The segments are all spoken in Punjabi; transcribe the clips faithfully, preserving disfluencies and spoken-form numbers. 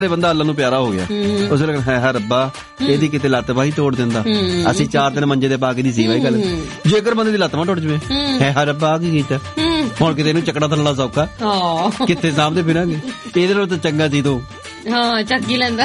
ਬੰਦਾ ਅੱਲਾ ਨੂੰ ਪਿਆਰਾ ਹੋ ਗਿਆ, ਉਸ ਵੇਲੇ ਹੈ ਹੈ ਰੱਬਾ ਇਹਦੀ ਕਿਤੇ ਲੱਤ ਬਾਹੀ ਤੋੜ ਦਿੰਦਾ, ਅਸੀਂ ਚਾਰ ਦਿਨ ਮੰਜੇ ਦੇ ਪਾ ਕੇ ਦੀ ਸੀ ਬਾਈ ਗੱਲ। ਜੇਕਰ ਬੰਦੇ ਦੀ ਲੱਤ ਬਾਂਹ ਟੁੱਟ ਜਵੇ, ਹੈ ਹੈ ਰੱਬਾ ਕੀ ਕੀਤਾ, ਹੁਣ ਕਿਤੇ ਇਹਨੂੰ ਚੱਕਣਾ ਥੱਲਾ ਸੌਖਾ, ਕਿੱਥੇ ਸਾਹਮਣੇ ਫਿਰਾਂਗੇ, ਇਹਦੇ ਨਾਲ ਤਾਂ ਚੰਗਾ ਸੀ ਤੂੰ ਹਾਂ ਚੱਕੀ ਲੈਂਦਾ।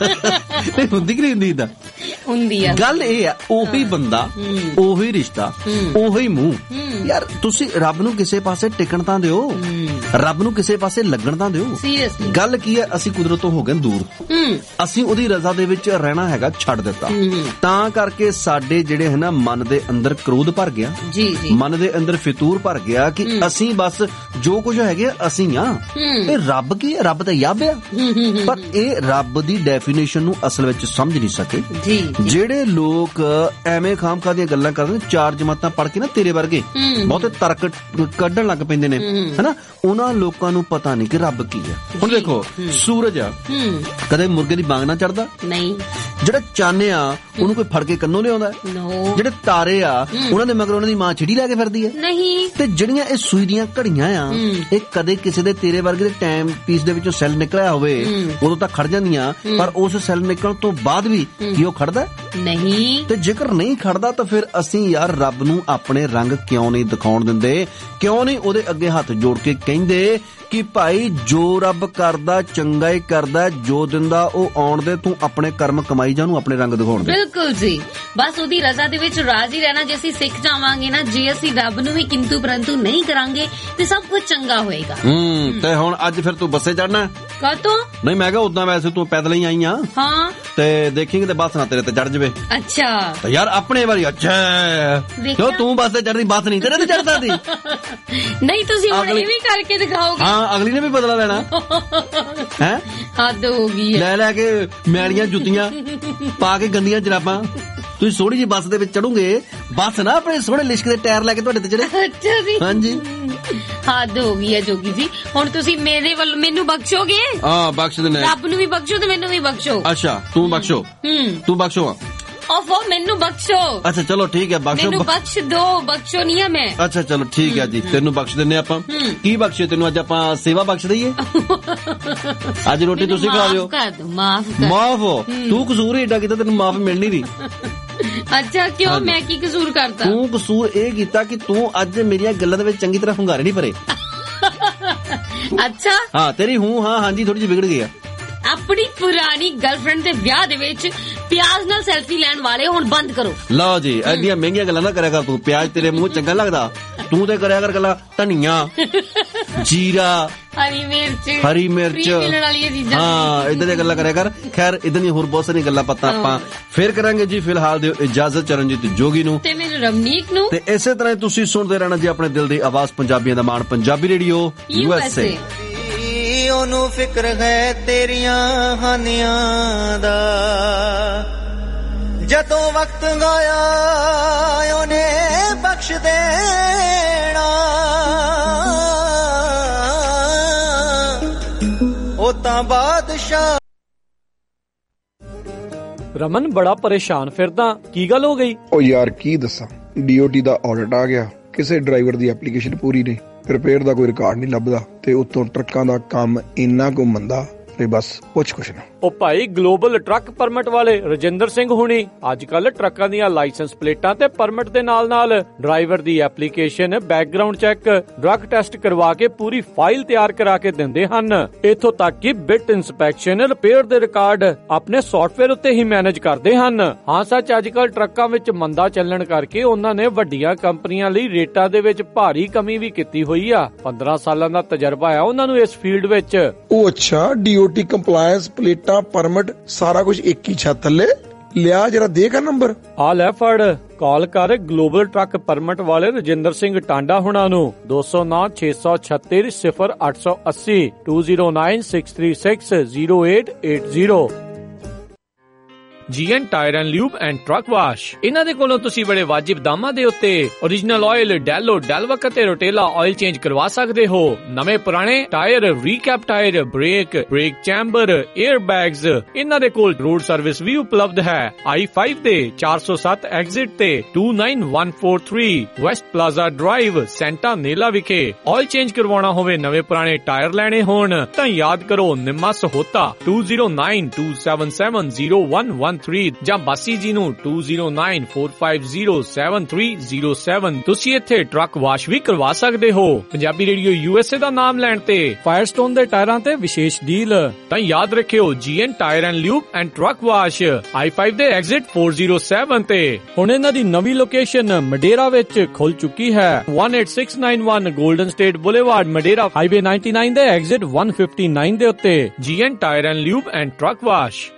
ਹੁੰਦੀ ਕਿ ਨਹੀਂ ਹੁੰਦੀ ਏਦਾਂ? ਹੁੰਦੀ ਆ। ਗੱਲ ਇਹ ਆ, ਉਹੀ ਬੰਦਾ, ਉਹੀ ਰਿਸ਼ਤਾ, ਉਹੀ ਮੂੰਹ। ਯਾਰ ਤੁਸੀਂ ਰੱਬ ਨੂੰ ਕਿਸੇ ਪਾਸੇ ਟਿਕਣ ਤਾਂ ਦਿਓ, ਰੱਬ ਨੂੰ ਕਿਸੇ ਪਾਸੇ ਲੱਗਣ ਤਾਂ ਦਿਓ। ਗੱਲ ਕੀ ਹੈ, ਅਸੀਂ ਕੁਦਰਤ ਤੋਂ ਹੋ ਗਏ ਦੂਰ, ਅਸੀਂ ਉਹਦੀ ਰਜ਼ਾ ਦੇ ਵਿੱਚ ਰਹਿਣਾ ਹੈਗਾ ਛੱਡ ਦਿੱਤਾ, ਤਾਂ ਕਰਕੇ ਸਾਡੇ ਜਿਹੜੇ ਹੈ ਨਾ ਮਨ ਦੇ ਅੰਦਰ ਕ੍ਰੋਧ ਭਰ ਗਿਆ, ਮਨ ਦੇ ਅੰਦਰ ਫਿਤੂਰ ਭਰ ਗਿਆ ਕਿ ਅਸੀਂ ਬਸ ਜੋ ਕੁਝ ਹੈਗੇ ਅਸੀਂ ਆ, ਇਹ ਰੱਬ ਕੀ ਹੈ, ਰੱਬ ਤਾਂ ਯੱਬ ਆ। ਪਰ ਇਹ ਰੱਬ ਦੀ ਡੈਫੀਨੇਸ਼ਨ ਨੂੰ ਅਸਲ ਵਿੱਚ ਸਮਝ ਨਹੀਂ ਸਕੇ। ਜਿਹੜੇ ਲੋਕ ਐਵੇਂ ਖਾਮਖਾਹ ਦੀਆਂ ਗੱਲਾਂ ਕਰਦੇ, ਚਾਰ ਜਮਾਤਾਂ ਪੜ੍ਹ ਕੇ ਨਾ ਤੇਰੇ ਵਰਗੇ ਬਹੁਤੇ ਤਰਕ ਕੱਢਣ ਲੱਗ ਪੈਂਦੇ ਨੇ, ਹਨਾ, ਉਹਨਾਂ ਲੋਕਾਂ ਨੂੰ ਪਤਾ ਨਹੀਂ ਕਿ ਰੱਬ ਕੀ ਹੈ। ਹੁਣ ਦੇਖੋ ਸੂਰਜ ਆ, ਕਦੇ ਮੁਰਗੇ ਦੀ ਬਾਂਗ ਨਾ ਚੜਦਾ ਨਹੀਂ, ਜਿਹੜਾ ਚੰਨ ਆ ਉਹਨੂੰ ਕੋਈ ਫੜ ਕੇ ਕੰਨੋਂ ਲਿਆਉਂਦਾ, ਜਿਹੜੇ ਤਾਰੇ ਆ ਉਹਨਾਂ ਦੇ ਮਗਰ ਉਹਨਾਂ ਦੀ ਮਾਂ ਛਿੜੀ ਲੈ ਕੇ ਫਿਰਦੀ ਹੈ ਨਹੀਂ, ਤੇ ਜਿਹੜੀਆਂ ਇਹ ਸੂਈ ਦੀਆਂ ਘੜੀਆਂ ਆ ਇਹ ਕਦੇ ਕਿਸੇ ਦੇ ਤੇਰੇ ਵਰਗੇ ਦੇ ਟਾਈਮ ਪੀਸ ਦੇ ਵਿੱਚੋਂ ਸੈੱਲ ਨਿਕਲਿਆ ਹੋਵੇ ਉਦੋਂ ਤਾਂ ਖੜ ਜਾਂਦੀਆਂ, ਪਰ ਉਸ ਸੈੱਲ ਨਿਕਲਣ ਤੋਂ ਬਾਅਦ ਵੀ ਕੀ ਉਹ ਖੜਦਾ ਨਹੀਂ? ਤੇ ਜੇਕਰ ਨਹੀਂ ਖੜਦਾ ਤਾਂ ਫਿਰ ਅਸੀਂ ਯਾਰ ਰੱਬ ਨੂੰ ਆਪਣੇ ਰੰਗ ਕਿਉਂ ਨਹੀਂ ਦਿਖਾਉਣ ਦਿੰਦੇ, ਕਿਉਂ ਨਹੀਂ ਉਹਦੇ ਅੱਗੇ ਹੱਥ ਜੋੜ ਕੇ ਕਹਿੰਦੇ ਕਿ ਭਾਈ ਜੋ ਰੱਬ ਕਰਦਾ ਚੰਗਾ ਹੀ ਕਰਦਾ, ਜੋ ਦਿੰਦਾ ਉਹ ਆਉਣ ਦੇ, ਤੂੰ ਆਪਣੇ ਕਰਮ ਕਮਾਈ ਜਾ, ਨੂੰ ਆਪਣੇ ਰੰਗ ਦਿਖਾਉਣ ਦੇ। ਬਿਲਕੁਲ ਜੀ, ਬਸ ਉਹਦੀ ਰਜ਼ਾ ਦੇ ਵਿੱਚ ਰਾਜ਼ੀ ਰਹਿਣਾ। ਜੇ ਅਸੀਂ ਸਿੱਖ ਜਾਵਾਂਗੇ ਨਾ, ਜੇ ਅਸੀਂ ਰੱਬ ਨੂੰ ਵੀ ਕਿੰਤੂ ਪਰੰਤੂ ਨਹੀਂ ਕਰਾਂਗੇ ਤੇ ਸਭ ਕੁਝ ਚੰਗਾ ਹੋਏਗਾ। ਹੂੰ, ਤੇ ਹੁਣ ਅੱਜ ਫਿਰ ਤੂੰ ਬੱਸੇ ਚੜਨਾ? ਕਾਹਤੋਂ? ਨਹੀਂ ਮੈਂ ਕਿਹਾ ਉਦਾਂ ਵੈਸੇ ਤੂੰ ਪੈਦਲ ਹੀ ਆਈ ਆ। ਹਾਂ, ਤੇ ਦੇਖੇਂਗੇ ਤੇ ਬੱਸ ਨਾ ਤੇਰੇ ਤੇ ਚੜ ਜਵੇ। ਅੱਛਾ, ਤੇ ਯਾਰ ਆਪਣੇ ਵਾਰੀ ਅੱਛਾ ਕਿਉਂ ਤੂੰ ਬੱਸ ਤੇ ਚੜਦੀ, ਬੱਸ ਨਹੀਂ ਤੇਰੇ ਤੇ ਚੜ ਸਕਦੀ? ਨਹੀਂ ਤੁਸੀਂ ਹੁਣ ਇਹ ਵੀ ਕਰਕੇ ਦਿਖਾਓਗੇ? ਹਾਂ, ਅਗਲੀ ਨੇ ਵੀ ਬਦਲਾ ਲੈਣਾ ਹੈ, ਹੱਦ ਹੋ ਗਈ। ਲੈ ਲੈ ਕੇ ਮੈਲੀਆਂ ਜੁੱਤੀਆਂ ਪਾ ਕੇ ਗੰਦੀਆਂ ਜਰਾਬਾਂ, ਤੁਸੀਂ ਸੋਹਣੀ ਜੀ ਬੱਸ ਦੇ ਵਿੱਚ ਚੜੋਗੇ, ਬੱਸ ਨਾ ਆਪਣੇ ਸੋਹਣੇ ਲਿਸ਼ਕ ਦੇ ਟਾਇਰ ਲੈ ਕੇ ਤੁਹਾਡੇ ਤੇ ਚੜੇ। ਅੱਛਾ ਜੀ, ਹਾਂਜੀ, ਹੱਦ ਹੋ ਗਈ ਹੈ ਜੋਗੀ ਜੀ। ਹੁਣ ਤੁਸੀਂ ਮੇਰੇ ਵੱਲ ਮੈਨੂੰ ਬਖਸ਼ੋਗੇ? ਹਾਂ ਬਖਸ਼ ਦਿੰਦੇ, ਰੱਬ ਨੂੰ ਵੀ ਬਖਸ਼ੋ ਤੇ ਮੈਨੂੰ ਵੀ ਬਖਸ਼ੋ। ਅੱਛਾ ਤੂੰ ਬਖਸ਼ੋ, ਤੂੰ ਬਖਸ਼ੋ। ਓਫੋ ਮੈਨੂੰ ਬਖਸ਼ੋ। ਅੱਛਾ ਚਲੋ ਠੀਕ ਹੈ, ਬਖਸ਼ੋ, ਮੈਨੂੰ ਬਖਸ਼ ਦੋ, ਬਖਸ਼ੋ ਨਹੀਂ ਆ ਮੈਂ। ਅੱਛਾ ਚਲੋ ਠੀਕ ਹੈ ਜੀ, ਤੈਨੂੰ ਬਖਸ਼ ਦਿੰਨੇ ਆਪਾਂ। ਕੀ ਬਖਸ਼ੇ ਤੈਨੂੰ? ਅੱਜ ਆਪਾਂ ਸੇਵਾ ਬਖਸ਼ ਦਈਏ, ਅੱਜ ਰੋਟੀ ਤੁਸੀਂ ਖਾ ਲਿਓ। ਮਾਫ ਮਾਫ ਤੂੰ ਕਸੂਰ ਹੀ ਏਡਾ ਕੀਤਾ, ਤੈਨੂੰ ਮਾਫ ਮਿਲ ਨਹੀਂ ਰਹੀ। ਅੱਛਾ ਕਿਉਂ, ਮੈਂ ਕੀ ਕਸੂਰ ਕਰਤਾ? ਤੂੰ ਕਸੂਰ ਇਹ ਕੀਤਾ ਕਿ ਤੂੰ ਅੱਜ ਮੇਰੀਆਂ ਗੱਲਾਂ ਦੇ ਵਿੱਚ ਚੰਗੀ ਤਰ੍ਹਾਂ ਹੁੰਗਾਰੇ ਨਹੀਂ ਭਰੇ। ਅੱਛਾ ਹਾਂ, ਤੇਰੀ ਹੂੰ ਹਾਂ ਹਾਂਜੀ ਥੋੜੀ ਜਿਹੀ ਵਿਗੜ ਗਈ ਆ। ਆਪਣੀ ਪੁਰਾਣੀ ਗਰਲਫ੍ਰੈਂਡ ਦੇ ਵਿਆਹ ਦੇ ਵਿੱਚ ਪਿਆਜ਼ ਨਾਲ ਸੈਲਫੀ ਲੈਣ ਵਾਲੇ ਹੁਣ ਬੰਦ ਕਰੋ। ਲਓ ਜੀ, ਐਡੀਆਂ ਮਹਿੰਗੀਆਂ ਗੱਲਾਂ ਨਾ ਕਰਿਆ ਕਰ ਤੂੰ। ਪਿਆਜ਼ ਤੇਰੇ ਮੂੰਹ ਚੰਗਾ ਲੱਗਦਾ, ਤੂੰ ਤੇ ਕਰਿਆ ਕਰ ਗੱਲਾਂ ਧਨੀਆ, ਜੀਰਾ, ਹਰੀ ਮਿਰਚ, ਹਰੀ ਮਿਰਚ ਮਿਲਣ ਵਾਲੀਆਂ ਚੀਜ਼ਾਂ। ਹਾਂ, ਇਦਾਂ ਦੀਆਂ ਗੱਲਾਂ ਕਰਿਆ ਕਰ। ਖੈਰ ਇਦਾਂ ਦੀਆਂ ਹੋਰ ਬਹੁਤ ਸਾਰੀਆਂ ਗੱਲਾਂ ਪਤਾ ਆਪਾਂ ਫੇਰ ਕਰਾਂਗੇ ਜੀ। ਫਿਲਹਾਲ ਦਿਓ ਇਜਾਜ਼ਤ ਚਰਨਜੀਤ ਜੋਗੀ ਨੂੰ ਤੇ ਮੈਨੂੰ ਰਮਨੀਕ ਨੂੰ, ਤੇ ਇਸੇ ਤਰ੍ਹਾਂ ਤੁਸੀਂ ਸੁਣਦੇ ਰਹਿਣਾ ਜੀ ਆਪਣੇ ਦਿਲ ਦੀ ਆਵਾਜ਼, ਪੰਜਾਬੀਆਂ ਦਾ ਮਾਣ, Punjabi radio U S A. ਉਹਨੂੰ ਫਿਕਰ ਹੈ ਤੇਰੀਆਂ ਹਾਨੀਆਂ ਦਾ, ਜਦੋਂ ਵਕਤ ਗਾਇਆ ਉਹਨੇ ਬਖਸ਼ ਦੇਣਾ, ਉਹ ਤਾਂ ਬਾਦਸ਼ਾਹ। ਰਮਨ ਬੜਾ ਪਰੇਸ਼ਾਨ ਫਿਰਦਾ, ਕੀ ਗੱਲ ਹੋ ਗਈ? ਉਹ ਯਾਰ ਕੀ ਦੱਸਾਂ, ਡੀਓਟੀ ਦਾ ਆਡਿਟ ਆ ਗਿਆ, ਕਿਸੇ ਡਰਾਈਵਰ ਦੀ ਐਪਲੀਕੇਸ਼ਨ ਪੂਰੀ ਨਹੀਂ, ਰਿਪੇਅਰ ਦਾ ਕੋਈ ਰਿਕਾਰਡ ਨਹੀਂ ਲੱਭਦਾ, ਤੇ ਉੱਤੋਂ ਟਰੱਕਾਂ ਦਾ ਕੰਮ ਇੰਨਾ ਕੁ ਮੰਦਾ ਤੇ ਬਸ ਪੁੱਛ ਕੁਛ ਨਾ। ਉਹ ਭਾਈ ਗਲੋਬਲ ਟਰੱਕ ਪਰਮਿਟ ਵਾਲੇ ਰਜਿੰਦਰ ਸਿੰਘ ਹੁਣੀ ਅੱਜ ਕੱਲ ਟਰੱਕਾਂ ਦੀਆਂ ਲਾਇਸੈਂਸ ਪਲੇਟਾਂ ਤੇ ਪਰਮਿਟ ਦੇ ਨਾਲ ਨਾਲ ਡਰਾਈਵਰ ਦੀ application, background check, drug test ਕਰਵਾ ਕੇ ਪੂਰੀ ਫਾਈਲ ਤਿਆਰ ਕਰਾ ਕੇ ਦਿੰਦੇ ਹਨ। ਇੱਥੋਂ ਤੱਕ ਕਿ ਬਿਟ ਇੰਸਪੈਕਸ਼ਨ, ਰਿਪੇਅਰ ਦੇ ਰਿਕਾਰਡ ਆਪਣੇ ਸੌਫਟਵੇਅਰ ਉੱਤੇ ਹੀ ਮੈਨੇਜ ਕਰਦੇ ਹਨ। ਹਾਂ ਸੱਚ, ਅੱਜ ਕੱਲ ਟਰੱਕਾਂ ਵਿੱਚ ਮੰਦਾ ਚੱਲਣ ਕਰਕੇ ਉਹਨਾਂ ਨੇ ਵੱਡੀਆਂ ਕੰਪਨੀਆਂ ਲਈ ਰੇਟਾਂ ਦੇ ਵਿੱਚ ਭਾਰੀ ਕਮੀ ਵੀ ਕੀਤੀ ਹੋਈ ਆ। ਪੰਦਰਾਂ ਸਾਲਾਂ ਦਾ ਤਜਰਬਾ ਆ ਉਹਨਾਂ ਨੂੰ ਇਸ ਫੀਲਡ ਵਿੱਚ। ਉਹ ਅੱਛਾ, ਡੀਓਟੀ ਕੰਪਲਾਇੰਸ, ਪਲੇਟਾਂ, ਪਰਮਿਟ, ਸਾਰਾ ਕੁਝ ਇੱਕ ਹੀ ਛੱਤ ਥੱਲੇ ਲਿਆ। ਜਰਾ ਦੇਖ ਨੰਬਰ ਆ ਲੈ ਫੜ, ਕਾਲ ਕਰ ਗਲੋਬਲ ਟਰੱਕ ਪਰਮਿਟ ਵਾਲੇ ਰਜਿੰਦਰ ਸਿੰਘ ਟਾਂਡਾ ਹੁਣਾ ਨੂੰ ਦੋ ਸੌ ਨੌ ਛੇ ਸੌ ਛੱਤੀ ਸਿਫਰ ਅੱਠ ਸੌ ਅੱਸੀ two zero nine six three six zero eight eight zero. G N tire and lube and truck wash. ਇਹਨਾਂ ਦੇ ਕੋਲੋਂ ਤੁਸੀਂ ਬੜੇ ਵਾਜਿਬ ਦਾਮਾਂ ਦੇ ਉੱਤੇ ਓਰੀਜਨਲ ਆਇਲ, ਡੈਲੋ, ਡੈਲਵਕ ਅਤੇ ਰੋਟੇਲਾ ਆਇਲ ਚੇਂਜ ਕਰਵਾ ਸਕਦੇ ਹੋ। ਨਵੇਂ ਪੁਰਾਣੇ tire, recap tire, brake, brake chamber, air bags, ਇਹਨਾਂ ਦੇ ਕੋਲ ਰੋਡ ਸਰਵਿਸ ਵੀ ਉਪਲਬਧ ਹੈ। ਆਈ ਫਾਈਵ ਦੇ ਚਾਰ ਸੌ ਸੱਤ ਐਗਜ਼ਿਟ ਤੇ two nine one four three west plaza drive, Santa Nella ਵਿਖੇ। ਆਇਲ ਚੇਂਜ ਕਰਵਾਉਣਾ ਹੋਵੇ, ਨਵੇਂ ਪੁਰਾਣੇ ਟਾਇਰ ਲੈਣੇ ਹੋਣ ਤਾਂ ਯਾਦ ਕਰੋ Nimma Sahota two zero nine two seven seven zero one one three ਜਾਂ ਬਾਸੀ ਜੀ ਨੂੰ two zero nine four five zero seven three zero seven. ਤੁਸੀਂ ਇੱਥੇ ਟਰੱਕ ਵਾਸ਼ ਵੀ ਕਰਵਾ ਸਕਦੇ ਹੋ। Punjabi radio U S A ਦਾ ਨਾਮ ਲੈਣ ਤੇ ਫਾਇਰਸਟੋਨ ਦੇ ਟਾਇਰਾਂ ਤੇ ਵਿਸ਼ੇਸ਼ ਡੀਲ। ਤਾਂ ਯਾਦ ਰੱਖਿਓ G N tire and lube and truck wash, I five ਦੇ ਐਗਜ਼ਿਟ ਫੋਰ ਜ਼ੀਰੋ ਸੈਵਨ ਤੇ। ਹੁਣ ਇਹਨਾਂ ਦੀ ਨਵੀਂ ਲੋਕੇਸ਼ਨ ਮਡੇਰਾ ਵਿੱਚ ਖੁੱਲ ਚੁੱਕੀ ਹੈ। one eight six nine one Golden State Boulevard, Madera, highway ninety nine ਦੇ ਐਗਜ਼ਿਟ one fifty-nine ਦੇ ਉੱਤੇ। G N tire and lube and truck wash.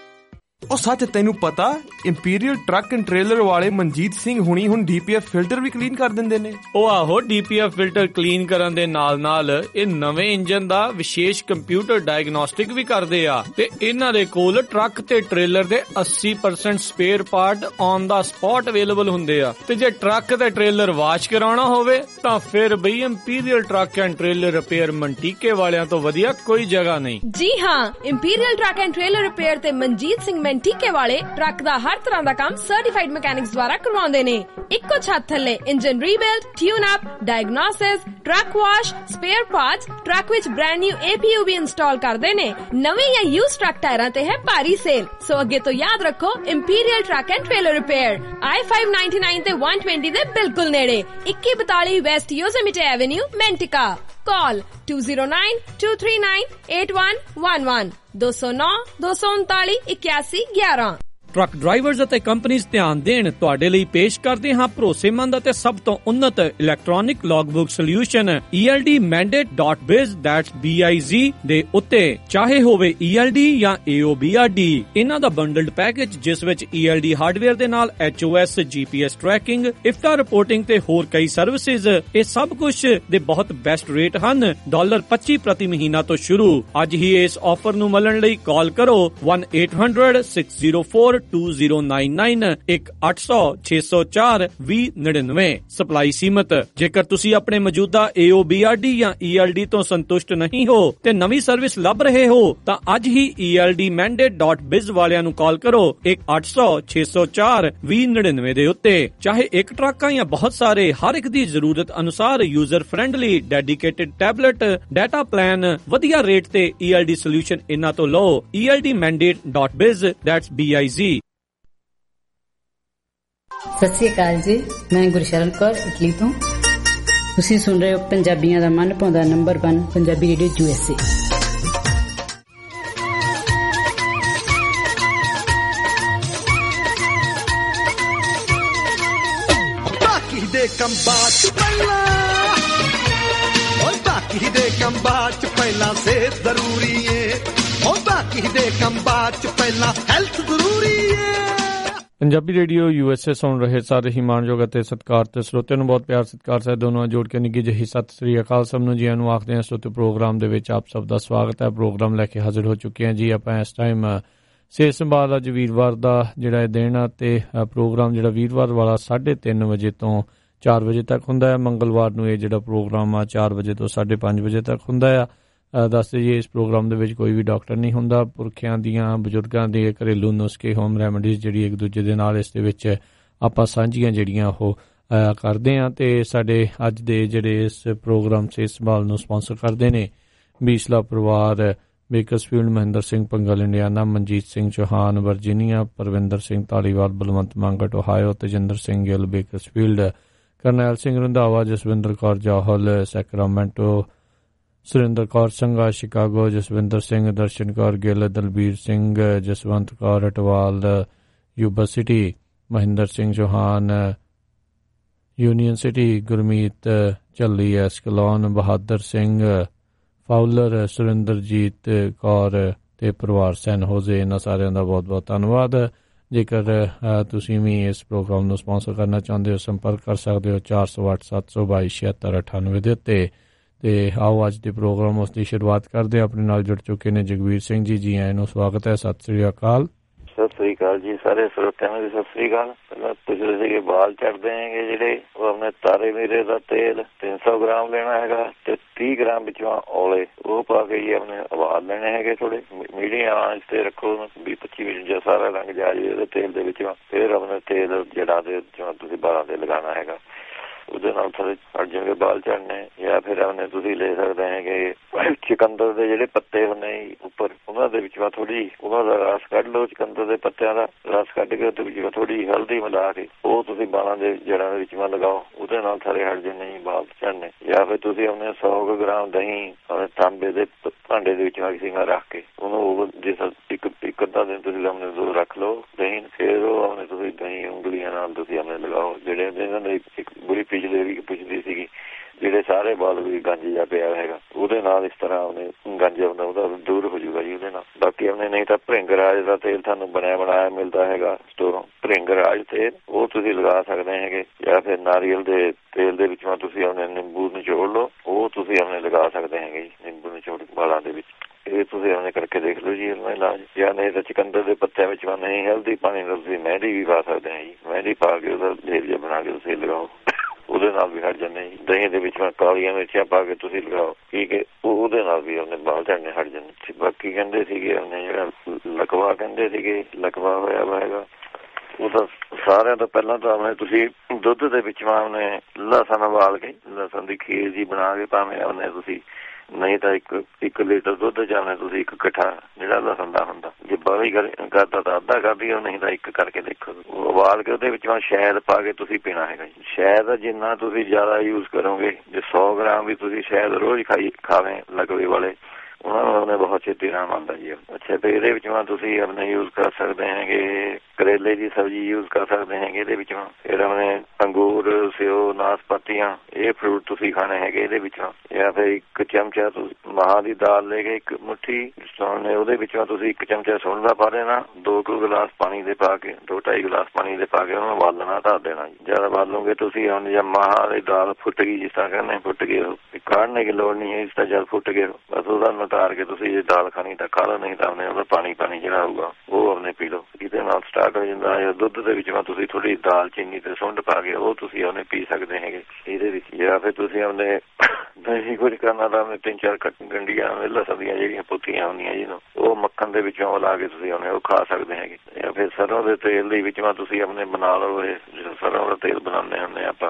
ਉਹ ਸੱਚ ਤੈਨੂੰ ਪਤਾ ਇੰਪੀਰੀਅਲ ਟਰੱਕ ਐਂਡ ਟ੍ਰੇਲਰ ਵਾਲੇ ਮਨਜੀਤ ਸਿੰਘ ਹੁਣੀ ਹੁਣ ਡੀ ਪੀ ਐਫ ਫਿਲਟਰ ਵੀ ਕਲੀਨ ਕਰ ਦਿੰਦੇ ਨੇ। ਉਹ ਆਹੋ, D P F filter clean ਕਰਨ ਦੇ ਨਾਲ ਨਾਲ ਇਹ ਨਵੇਂ ਇੰਜਨ ਦਾ ਵਿਸ਼ੇਸ਼ ਕੰਪਿਊਟਰ ਡਾਇਗਨੋਸਟਿਕ ਵੀ ਕਰਦੇ ਆ ਤੇ ਇਹਨਾਂ ਦੇ ਕੋਲ ਟਰੱਕ ਤੇ ਟ੍ਰੇਲਰ ਦੇ eighty percent spare part on the spot available ਹੁੰਦੇ ਆ। ਤੇ ਜੇ ਟਰੱਕ ਤੇ ਟ੍ਰੇਲਰ ਵਾਸ਼ ਕਰਾਉਣਾ ਹੋਵੇ ਤਾਂ ਫਿਰ ਬਈ Imperial truck and trailer repair Manteca ਵਾਲਿਆਂ ਤੋਂ ਵਧੀਆ ਕੋਈ ਜਗ੍ਹਾ ਨਹੀਂ। ਜੀ ਹਾਂ, Imperial truck and trailer repair ਤੇ ਮਨਜੀਤ ਸਿੰਘ ਮੰਟੀਕੇ ਵਾਲੇ ਟਰੱਕ ਦਾ ਹਰ ਤਰ੍ਹਾਂ ਦਾ ਕੰਮ ਸਰਟੀਫਾਈਡ ਮਕੈਨਿਕਸ ਦੁਆਰਾ ਕਰਵਾਉਂਦੇ ਨੇ। ਇੱਕੋ ਛੱਤ ਥੱਲੇ engine rebuild, tune up, diagnosis, truck wash, spare parts, truck ਵਿੱਚ brand new A P U ਵੀ ਇੰਸਟਾਲ ਕਰਦੇ ਨੇ। ਨਵੇਂ ਜਾਂ ਯੂਜ਼ਡ ਟਰੱਕ ਟਾਇਰਾਂ ਤੇ ਹੈ ਭਾਰੀ ਸੇਲ, ਸੋ ਅੱਗੇ ਤੋਂ ਯਾਦ ਰੱਖੋ Imperial truck and trailer repair, I five ninety nine ਤੇ one twenty ਦੇ ਬਿਲਕੁਲ ਨੇੜੇ, ਇੱਕੀ ਬਤਾਲੀ west Yosemite avenue, Manteca. Call two zero nine two three nine eight one one one two zero nine two unnतालीस इक्यासी ग्यारह। ਟਰੱਕ ਡਰਾਈਵਰਜ਼ ਅਤੇ ਕੰਪਨੀਆਂ ਧਿਆਨ ਦੇਣ, ਤੁਹਾਡੇ ਲਈ ਪੇਸ਼ ਕਰਦੇ ਹਾਂ ਭਰੋਸੇਮੰਦ ਅਤੇ ਸਭ ਤੋਂ ਉન્નਤ electronic logbook solution E L D mandate dot biz that's B I Z ਦੇ ਉੱਤੇ। ਚਾਹੇ ਹੋਵੇ E L D ਜਾਂ A O B R D, ਇਹਨਾਂ ਦਾ ਬੰਡਲਡ ਪੈਕੇਜ ਜਿਸ ਵਿੱਚ E L D ਹਾਰਡਵੇਅਰ ਦੇ ਨਾਲ H O S, G P S tracking, IFTA reporting ਤੇ ਹੋਰ ਕਈ ਸਰਵਿਸਿਜ਼, ਇਹ ਸਭ ਕੁਝ ਦੇ ਬਹੁਤ ਬੈਸਟ ਰੇਟ ਹਨ। ਡਾਲਰ ਪੱਚੀ ਪ੍ਰਤੀ ਮਹੀਨਾ ਤੋਂ ਸ਼ੁਰੂ। ਅੱਜ ਹੀ ਇਸ ਆਫਰ ਨੂੰ ਮਿਲਣ ਲਈ ਕਾਲ ਕਰੋ one eight hundred six oh four two zero nine nine ਇੱਕ ਅੱਠ ਸੌ ਛੇ ਸੌ ਚਾਰ ਵੀਹ ਨੜਿਨਵੇਂ। ਸਪਲਾਈ ਸੀਮਤ। ਜੇਕਰ ਤੁਸੀਂ ਆਪਣੇ ਮੌਜੂਦਾ A O B R D ਜਾਂ E L D ਤੋਂ ਸੰਤੁਸ਼ਟ ਨਹੀਂ ਹੋ ਤੇ ਨਵੀਂ ਸਰਵਿਸ ਲੱਭ ਰਹੇ ਹੋ ਤਾਂ ਅੱਜ ਹੀ E L D mandate dot biz ਵਾਲਿਆਂ ਨੂੰ ਕਾਲ ਕਰੋ ਇੱਕ ਅੱਠ ਸੌ ਛੇ ਸੌ ਚਾਰ ਵੀਹ ਨੜਿਨਵੇਂ ਦੇ ਉੱਤੇ। ਚਾਹੇ ਇੱਕ ਟਰੱਕ ਆ ਜਾਂ ਬਹੁਤ ਸਾਰੇ, ਹਰ ਇੱਕ ਦੀ ਜ਼ਰੂਰਤ ਅਨੁਸਾਰ user friendly dedicated tablet data plan, ਵਧੀਆ ਰੇਟ ਤੇ E L D ਸੋਲਿਊਸ਼ਨ ਇਹਨਾਂ ਤੋਂ ਲਓ। E L D mandate dot biz that's B I Z। ਸਤਿ ਸ਼੍ਰੀ ਅਕਾਲ ਜੀ, ਮੈਂ ਗੁਰਸ਼ਰਨ ਕੌਰ ਇਟਲੀ ਤੋਂ। ਤੁਸੀਂ ਸੁਣ ਰਹੇ ਹੋ ਪੰਜਾਬੀਆਂ ਦਾ ਮਨ ਭਾਉਂਦਾ number one Punjabi radio U S A. ਬਾਕੀ ਦੇ ਕੰਮ ਬਾਅਦ ਚ ਪਹਿਲਾਂ, ਓਏ ਬਾਕੀ ਦੇ ਕੰਮ ਬਾਅਦ ਚ ਪਹਿਲਾਂ ਸਿਹਤ ਜ਼ਰੂਰੀ ਏ, ਓ ਬਾਕੀ ਦੇ ਕੰਮ ਬਾਅਦ ਚ ਪਹਿਲਾਂ ਹੈਲਥ ਜ਼ਰੂਰੀ ਏ। Punjabi radio U S A ਸੁਣ ਰਹੇ ਸਾਰੇ ਹੀ ਮਾਣਯੋਗ ਅਤੇ ਸਤਿਕਾਰ ਤੇ ਸਰੋਤਿਆਂ ਨੂੰ ਬਹੁਤ ਪਿਆਰ ਸਤਿਕਾਰ ਸਹਿਤ ਦੋਨੋਂ ਜੋੜ ਕੇ ਨਿੱਘੀ ਜਿਹੀ ਸਤਿ ਸ੍ਰੀ ਅਕਾਲ ਸਭ ਨੂੰ ਜੀ ਨੂੰ ਆਖਦੇ ਹਾਂ। ਸਰੋਤੇ ਪ੍ਰੋਗਰਾਮ ਦੇ ਵਿੱਚ ਆਪ ਸਭ ਦਾ ਸਵਾਗਤ ਹੈ। ਪ੍ਰੋਗਰਾਮ ਲੈ ਕੇ ਹਾਜ਼ਰ ਹੋ ਚੁੱਕੇ ਹਾਂ ਜੀ ਆਪਾਂ ਇਸ ਟਾਈਮ। ਸਿਹਤ ਸੰਭਾਲ ਅੱਜ ਵੀਰਵਾਰ ਦਾ ਜਿਹੜਾ ਇਹ ਦਿਨ ਆ ਤੇ ਪ੍ਰੋਗਰਾਮ ਜਿਹੜਾ ਵੀਰਵਾਰ ਵਾਲਾ ਸਾਢੇ ਤਿੰਨ ਵਜੇ ਤੋਂ ਚਾਰ ਵਜੇ ਤੱਕ ਹੁੰਦਾ ਹੈ। ਮੰਗਲਵਾਰ ਨੂੰ ਇਹ ਜਿਹੜਾ ਪ੍ਰੋਗਰਾਮ ਆ ਚਾਰ ਵਜੇ ਤੋਂ ਸਾਢੇ ਪੰਜ ਵਜੇ ਤੱਕ ਹੁੰਦਾ ਆ। ਦੱਸਦੇ ਜੀ ਇਸ ਪ੍ਰੋਗਰਾਮ ਦੇ ਵਿੱਚ ਕੋਈ ਵੀ ਡਾਕਟਰ ਨਹੀਂ ਹੁੰਦਾ। ਪੁਰਖਿਆਂ ਦੀਆਂ, ਬਜ਼ੁਰਗਾਂ ਦੇ ਘਰੇਲੂ ਨੁਸਖੇ, ਹੋਮ ਰੈਮਡੀਜ਼ ਜਿਹੜੀ ਇੱਕ ਦੂਜੇ ਦੇ ਨਾਲ ਇਸ ਦੇ ਵਿੱਚ ਆਪਾਂ ਸਾਂਝੀਆਂ ਜਿਹੜੀਆਂ ਉਹ ਕਰਦੇ ਹਾਂ। ਤੇ ਸਾਡੇ ਅੱਜ ਦੇ ਜਿਹੜੇ ਇਸ ਪ੍ਰੋਗਰਾਮ ਸਿਹਤ ਸੰਭਾਲ ਨੂੰ ਸਪਾਂਸਰ ਕਰਦੇ ਨੇ ਬੀਸਲਾ ਪਰਿਵਾਰ, Bakersfield, Mahinder Singh Bhangal Indiana, Manjit Singh Chauhan Virginia, Parvinder Singh Dhaliwal, Balwant Mangat Ohio, Tejinder Singh Gill Bakersfield, Karnail Singh Randhawa, Jaswinder Kaur Johal Sacramento, Surinder Kaur Sangha Chicago, Jaswinder Singh, Darshan Kaur Gill, Dalbir Singh, Jaswant Kaur Atwal Yuba City, Mahinder Singh Chauhan Union City, Gurmeet Jhalli Escalon, Bahadar Singh Fowler, Surinderjit Kaur ਤੇ ਪਰਿਵਾਰ ਸੈਨ ਹੋਜ਼ੇ, ਇਹਨਾਂ ਸਾਰਿਆਂ ਦਾ ਬਹੁਤ ਬਹੁਤ ਧੰਨਵਾਦ। ਜੇਕਰ ਤੁਸੀਂ ਵੀ ਇਸ ਪ੍ਰੋਗਰਾਮ ਨੂੰ ਸਪਾਂਸਰ ਕਰਨਾ ਚਾਹੁੰਦੇ ਹੋ ਸੰਪਰਕ ਕਰ ਸਕਦੇ ਹੋ ਚਾਰ ਸੌ ਅੱਠ ਸੱਤ ਸੌ ਬਾਈ ਛਿਹੱਤਰ ਅਠਾਨਵੇਂ ਦੇ ਉੱਤੇ। ਤੇ ਆਓ ਅੱਜ ਦੇ ਪ੍ਰੋਗਰਾਮ ਉਸ ਦੀ ਸ਼ੁਰੂਆਤ ਕਰਦੇ। ਆਪਣੇ ਨਾਲ ਜੁੜ ਚੁੱਕੇ ਨੇ ਜਗਵੀਰ ਸਿੰਘ ਜੀ। ਜੀ ਆਇਆਂ ਨੂੰ ਸਵਾਗਤ ਹੈ। ਸਤਿ ਸ੍ਰੀ ਅਕਾਲ। ਸਤਿ ਸ੍ਰੀ ਅਕਾਲ ਜੀ ਸਾਰੇ ਸਰੋਤਿਆਂ ਨੂੰ ਵੀ ਸਤਿ ਸ੍ਰੀ ਅਕਾਲ। ਪਹਿਲਾਂ ਪੁੱਛਦੇ ਸੀਗੇ ਬਾਲ ਝੜਦੇ ਹੈਗੇ ਜਿਹੜੇ, ਉਹ ਆਪਣੇ ਤਾਰੇ ਮੀਰੇ ਦਾ ਤੇਲ ਤਿੰਨ ਸੌ ਗ੍ਰਾਮ ਲੈਣਾ ਹੈਗਾ ਤੇ ਤੀਹ ਗ੍ਰਾਮ ਵਿੱਚੋਂ ਔਲੇ ਉਹ ਪਾ ਕੇ ਜੀ ਆਪਣੇ ਉਬਾਲ ਲੈਣੇ ਹੈਗੇ। ਥੋੜੇ ਮੀਡੀਅਮ ਆਂਚ ਤੇ ਰੱਖੋ, ਵੀਹ ਪੱਚੀ ਮਿੰਟ ਜਾਂ ਸਾਰਾ ਰੰਗ ਜਾ ਜੇ ਉਹਦੇ ਤੇਲ ਦੇ ਵਿੱਚੋਂ। ਫਿਰ ਆਪਣੇ ਤੇਲ ਜਿਹੜਾ ਦੇ ਤੁਸੀਂ ਬਾਲਾਂ ਤੇ ਲਗਾਉਣਾ ਹੈਗਾ, ਉਹਦੇ ਨਾਲ ਥੋੜੇ ਹਟ ਜਾਣਗੇ ਬਾਲ ਝੜਨੇ। ਜਾਂ ਫਿਰ ਆਪਣੇ ਤੁਸੀਂ ਲੈ ਸਕਦੇ ਹੈਗੇ ਚੁਕੰਦਰ ਦੇ ਜਿਹੜੇ ਪੱਤੇ ਹੁੰਦੇ ਉੱਪਰ, ਉਹਨਾਂ ਦੇ ਵਿੱਚੋਂ ਥੋੜੀ ਉਹਨਾਂ ਦਾ ਰਸ ਕੱਢ ਲਓ, ਚੁਕੰਦਰ ਦੇ ਪੱਤਿਆਂ ਦਾ ਰਸ ਕੱਢ ਕੇ ਉਹਦੇ ਵਿੱਚ ਥੋੜੀ ਹਲਦੀ ਮਿਲਾ ਕੇ ਉਹ ਤੁਸੀਂ ਬਾਲਾਂ ਦੇ ਜੜ੍ਹਾਂ ਦੇ ਵਿੱਚੋਂ ਲਗਾਓ, ਉਹਦੇ ਨਾਲ ਸਾਰੇ ਹਟ ਜਾਂਦੇ ਜੀ ਬਾਲ ਝੜਨੇ। ਜਾਂ ਫਿਰ ਤੁਸੀਂ ਆਪਣੇ ਸੌ ਕੁ ਗ੍ਰਾਮ ਦਹੀਂ ਆਪਣੇ ਤਾਂਬੇ ਦੇ ਭਾਂਡੇ ਦੇ ਵਿੱਚ ਕਿਸੇ ਨਾਲ ਰੱਖ ਕੇ ਉਹਨੂੰ ਜਿਸ ਇੱਕ ਇੱਕ ਅੱਧਾ ਦਿਨ ਤੁਸੀਂ ਆਪਣੇ ਦੋ ਰੱਖ ਲਓ ਦਹੀਂ, ਫਿਰ ਉਹ ਆਪਣੇ ਤੁਸੀਂ ਦਹੀਂ ਉਂਗਲੀਆਂ ਨਾਲ ਤੁਸੀਂ ਆਪਣੇ ਲਗਾਓ। ਜਿਹੜੇ ਇਹਨਾਂ ਦੇ ਇੱਕ ਬੁਰੀ ਪਿਛਲੇ ਵੀ ਪੁੱਛਦੀ ਸੀਗੀ ਜਿਹੜੇ ਸਾਰੇ ਬਾਲ ਵੀ ਗੰਜ ਜਾ ਪਿਆ ਹੈਗਾ, ਉਹਦੇ ਨਾਲ ਇਸ ਤਰ੍ਹਾਂ ਉਹਨੇ ਗੰਜ ਆਉਂਦਾ ਉਹਦਾ ਦੂਰ ਹੋ ਜੂਗਾ ਜੀ ਉਹਦੇ ਨਾਲ। ਬਾਕੀ ਆਪਣੇ ਨਹੀਂ ਤਾਂ ਭ੍ਰਿੰਗਰਾਜ ਦਾ ਤੇਲ ਤੁਹਾਨੂੰ ਬਣਿਆ ਬਣਾਇਆ ਮਿਲਦਾ ਹੈਗਾ ਸਟੋਰੋਂ, ਭ੍ਰਿੰਗਰਾਜ ਤੇਲ ਉਹ ਤੁਸੀਂ ਲਗਾ ਸਕਦੇ ਹੈਗੇ। ਜਾਂ ਫਿਰ ਨਾਰੀਅਲ ਦੇ ਤੇਲ ਦੇ ਵਿੱਚੋਂ ਤੁਸੀਂ ਆਪਣੇ ਨਿੰਬੂ ਨਿਚੋੜ ਲਓ, ਉਹ ਤੁਸੀਂ ਆਪਣੇ ਲਗਾ ਸਕਦੇ ਹੈਗੇ ਜੀ ਨਿੰਬੂ ਨਿਚੋੜ ਬਾਲਾਂ ਦੇ ਵਿੱਚ। ਇਹ ਤੁਸੀਂ ਆਪਣੇ ਕਰਕੇ ਦੇਖ ਲਓ ਜੀ ਇਹਨਾਂ ਇਲਾਜ। ਜਾਂ ਨਹੀਂ ਤਾਂ ਚੁਕੰਦਰ ਦੇ ਪੱਤਿਆਂ ਵਿੱਚ ਨਹੀਂ ਹੈਲਦੀ ਪਾਣੀ ਨਾਲ ਤੁਸੀਂ ਮਹਿੰਦੀ ਵੀ ਪਾ ਸਕਦੇ ਹੈ ਜੀ, ਮਹਿੰਦੀ ਪਾ ਕੇ ਉਹਦਾ ਲੇਪ ਜਿਹਾ ਬਣਾ ਕੇ ਤੁਸੀਂ ਲਗਾਓ, ਉਹਦੇ ਨਾਲ ਵੀ ਹਟ ਜਾਂਦੇ ਜੀ। ਦਹੀਂ ਦੇ ਵਿੱਚ ਕਾਲੀਆਂ ਮਿਰਚਾਂ ਪਾ ਕੇ ਤੁਸੀਂ ਲਗਾਓ, ਠੀਕ ਹੈ, ਉਹਦੇ ਨਾਲ ਵੀ ਆਪਣੇ ਬਾਲ ਝੜਨੇ ਹਟ ਜਾਂਦੇ। ਬਾਕੀ ਕਹਿੰਦੇ ਸੀਗੇ ਉਹਨੇ ਜਿਹੜਾ ਲਕਵਾ ਕਹਿੰਦੇ ਸੀਗੇ ਲਕਵਾ ਹੋਇਆ ਵਾ ਹੈਗਾ, ਉਹ ਤਾਂ ਸਾਰਿਆਂ ਤੋਂ ਪਹਿਲਾਂ ਤਾਂ ਆਪਣੇ ਤੁਸੀਂ ਦੁੱਧ ਦੇ ਵਿੱਚ ਆਪਣੇ ਲਸਣ ਉਬਾਲ ਕੇ ਲਸਣ ਦੀ ਖੀਰ ਜੀ ਬਣਾ ਕੇ ਭਾਵੇਂ ਆਪਣੇ ਤੁਸੀਂ ਨਹੀਂ ਤਾਂ ਇੱਕ ਇੱਕ ਲੀਟਰ ਦੁੱਧ ਚਾਹਣੇ ਤੁਸੀਂ ਇੱਕ ਇਕੱਠਾ ਜਿਹੜਾ ਲਸਣ ਦਾ ਹੁੰਦਾ, ਜੇ ਬਾਹਲੀ ਕਰਦਾ ਤਾਂ ਅੱਧਾ ਕਰਦੀ ਹੋ, ਨਹੀਂ ਤਾਂ ਇੱਕ ਕਰਕੇ ਦੇਖੋ। ਉਬਾਲ ਕੇ ਉਹਦੇ ਵਿੱਚੋਂ ਸ਼ਹਿਦ ਪਾ ਕੇ ਤੁਸੀਂ ਪੀਣਾ ਹੈਗਾ ਜੀ। ਸ਼ਹਿਦ ਜਿੰਨਾ ਤੁਸੀਂ ਜ਼ਿਆਦਾ ਯੂਜ਼ ਕਰੋਗੇ, ਜੇ ਸੌ ਗ੍ਰਾਮ ਵੀ ਤੁਸੀਂ ਸ਼ਹਿਦ ਰੋਜ਼ ਖਾਈ ਖਾਵੇਂ ਲਕਵੇ ਵਾਲੇ, ਉਹਨਾਂ ਨੂੰ ਉਹਨੇ ਬਹੁਤ ਛੇਤੀ ਆਰਾਮ ਆਉਂਦਾ ਜੀ। ਅੱਛਾ, ਤੇ ਇਹਦੇ ਵਿੱਚੋਂ ਤੁਸੀਂ ਆਪਣੇ ਯੂਜ਼ ਕਰ ਸਕਦੇ ਹੈਗੇ ਕਰੇਲੇ ਦੀ ਸਬਜ਼ੀ ਯੂਜ਼ ਕਰ ਸਕਦੇ ਹੈਗੇ ਇਹਦੇ ਵਿੱਚੋਂ। ਫਿਰ ਆਪਣੇ ਅੰਗੂਰ, ਸਿਓ, ਨਾਸਪਾਤੀਆਂ ਇਹ ਫਰੂਟ ਤੁਸੀਂ ਖਾਣੇ ਹੈਗੇ ਇਹਦੇ ਵਿੱਚੋਂ। ਜਾਂ ਫਿਰ ਇੱਕ ਚਮਚਾ ਤੁਸੀਂ ਮਾਹਾਂ ਦੀ ਦਾਲ ਲੈ ਕੇ ਇੱਕ ਮੁੱਠੀ ਸੁਣਨੇ ਉਹਦੇ ਵਿੱਚੋਂ ਤੁਸੀਂ ਇੱਕ ਚਮਚਾ ਸੁਣ ਦਾ ਪਾ ਦੇਣਾ, ਦੋ ਕੁ ਗਲਾਸ ਪਾਣੀ ਦੇ ਪਾ ਕੇ ਦੋ ਢਾਈ ਗਲਾਸ ਪਾਣੀ ਦੇ ਪਾ ਕੇ ਉਹਨੂੰ ਉਬਾਲਣਾ ਧਰ ਦੇਣਾ ਜੀ। ਜ਼ਿਆਦਾ ਉਬਾਲੋਗੇ ਤੁਸੀਂ ਹੁਣ ਜਾਂ ਮਾਹਾਂ ਦੀ ਦਾਲ ਫੁੱਟ ਗਈ ਜਿਸ ਤਰ੍ਹਾਂ ਕਹਿੰਦੇ ਫੁੱਟ ਗਏ ਕਾੜਨੇ ਦੀ ਲੋੜ ਨਹੀਂ ਹੈ, ਇਸ ਤਰ੍ਹਾਂ ਜਦ ਫੁੱਟ ਗਏ ਬਸ ਉਹਦਾ ਉਤਾਰ ਕੇ ਤੁਸੀਂ ਜੇ ਦਾਲ ਖਾਣੀ ਤਾਂ ਖਾ ਲਓ, ਨਹੀਂ ਤਾਂ ਆਪਣੇ ਉਹਦਾ ਪਾਣੀ ਪਾਣੀ ਜਿਹੜਾ ਹੋਊਗਾ ਉਹ ਆਪਣੇ ਪੀ ਲਓ। ਇਹਦੇ ਨਾਲ ਸਟਾਰਟ ਹੋ ਜਾਂਦਾ ਹੈ। ਦੁੱਧ ਦੇ ਵਿੱਚ ਤੁਸੀਂ ਥੋੜੀ ਦਾਲ ਚੀਨੀ ਤੇ ਸੁੰਡ ਪਾ ਕੇ ਉਹ ਤੁਸੀਂ ਉਹਨੇ ਪੀ ਸਕਦੇ ਹੈਗੇ ਇਹਦੇ ਵਿੱਚ। ਜਾਂ ਫਿਰ ਤੁਸੀਂ ਆਪਣੇ ਦਹੀਂ ਕੁਝ ਕਰਨਾ ਤਾਂ ਆਪਣੇ ਤਿੰਨ ਚਾਰ ਗੰਢੀਆਂ ਲਸਣ ਦੀਆਂ ਜਿਹੜੀਆਂ ਪੁੱਤੀਆਂ ਹੁੰਦੀਆਂ ਜਿਹਨੂੰ ਉਹ ਮੱਖਣ ਦੇ ਵਿੱਚੋਂ ਲਾ ਕੇ ਤੁਸੀਂ ਉਹਨੇ ਉਹ ਖਾ ਸਕਦੇ ਹੈਗੇ। ਜਾਂ ਫਿਰ ਸਰੋਂ ਦੇ ਤੇਲ ਦੇ ਵਿੱਚੋਂ ਤੁਸੀਂ ਆਪਣੇ ਬਣਾ ਲਓ, ਇਹ ਸਰੋਂ ਦਾ ਤੇਲ ਬਣਾਉਂਦੇ ਹੁੰਦੇ ਆਪਾਂ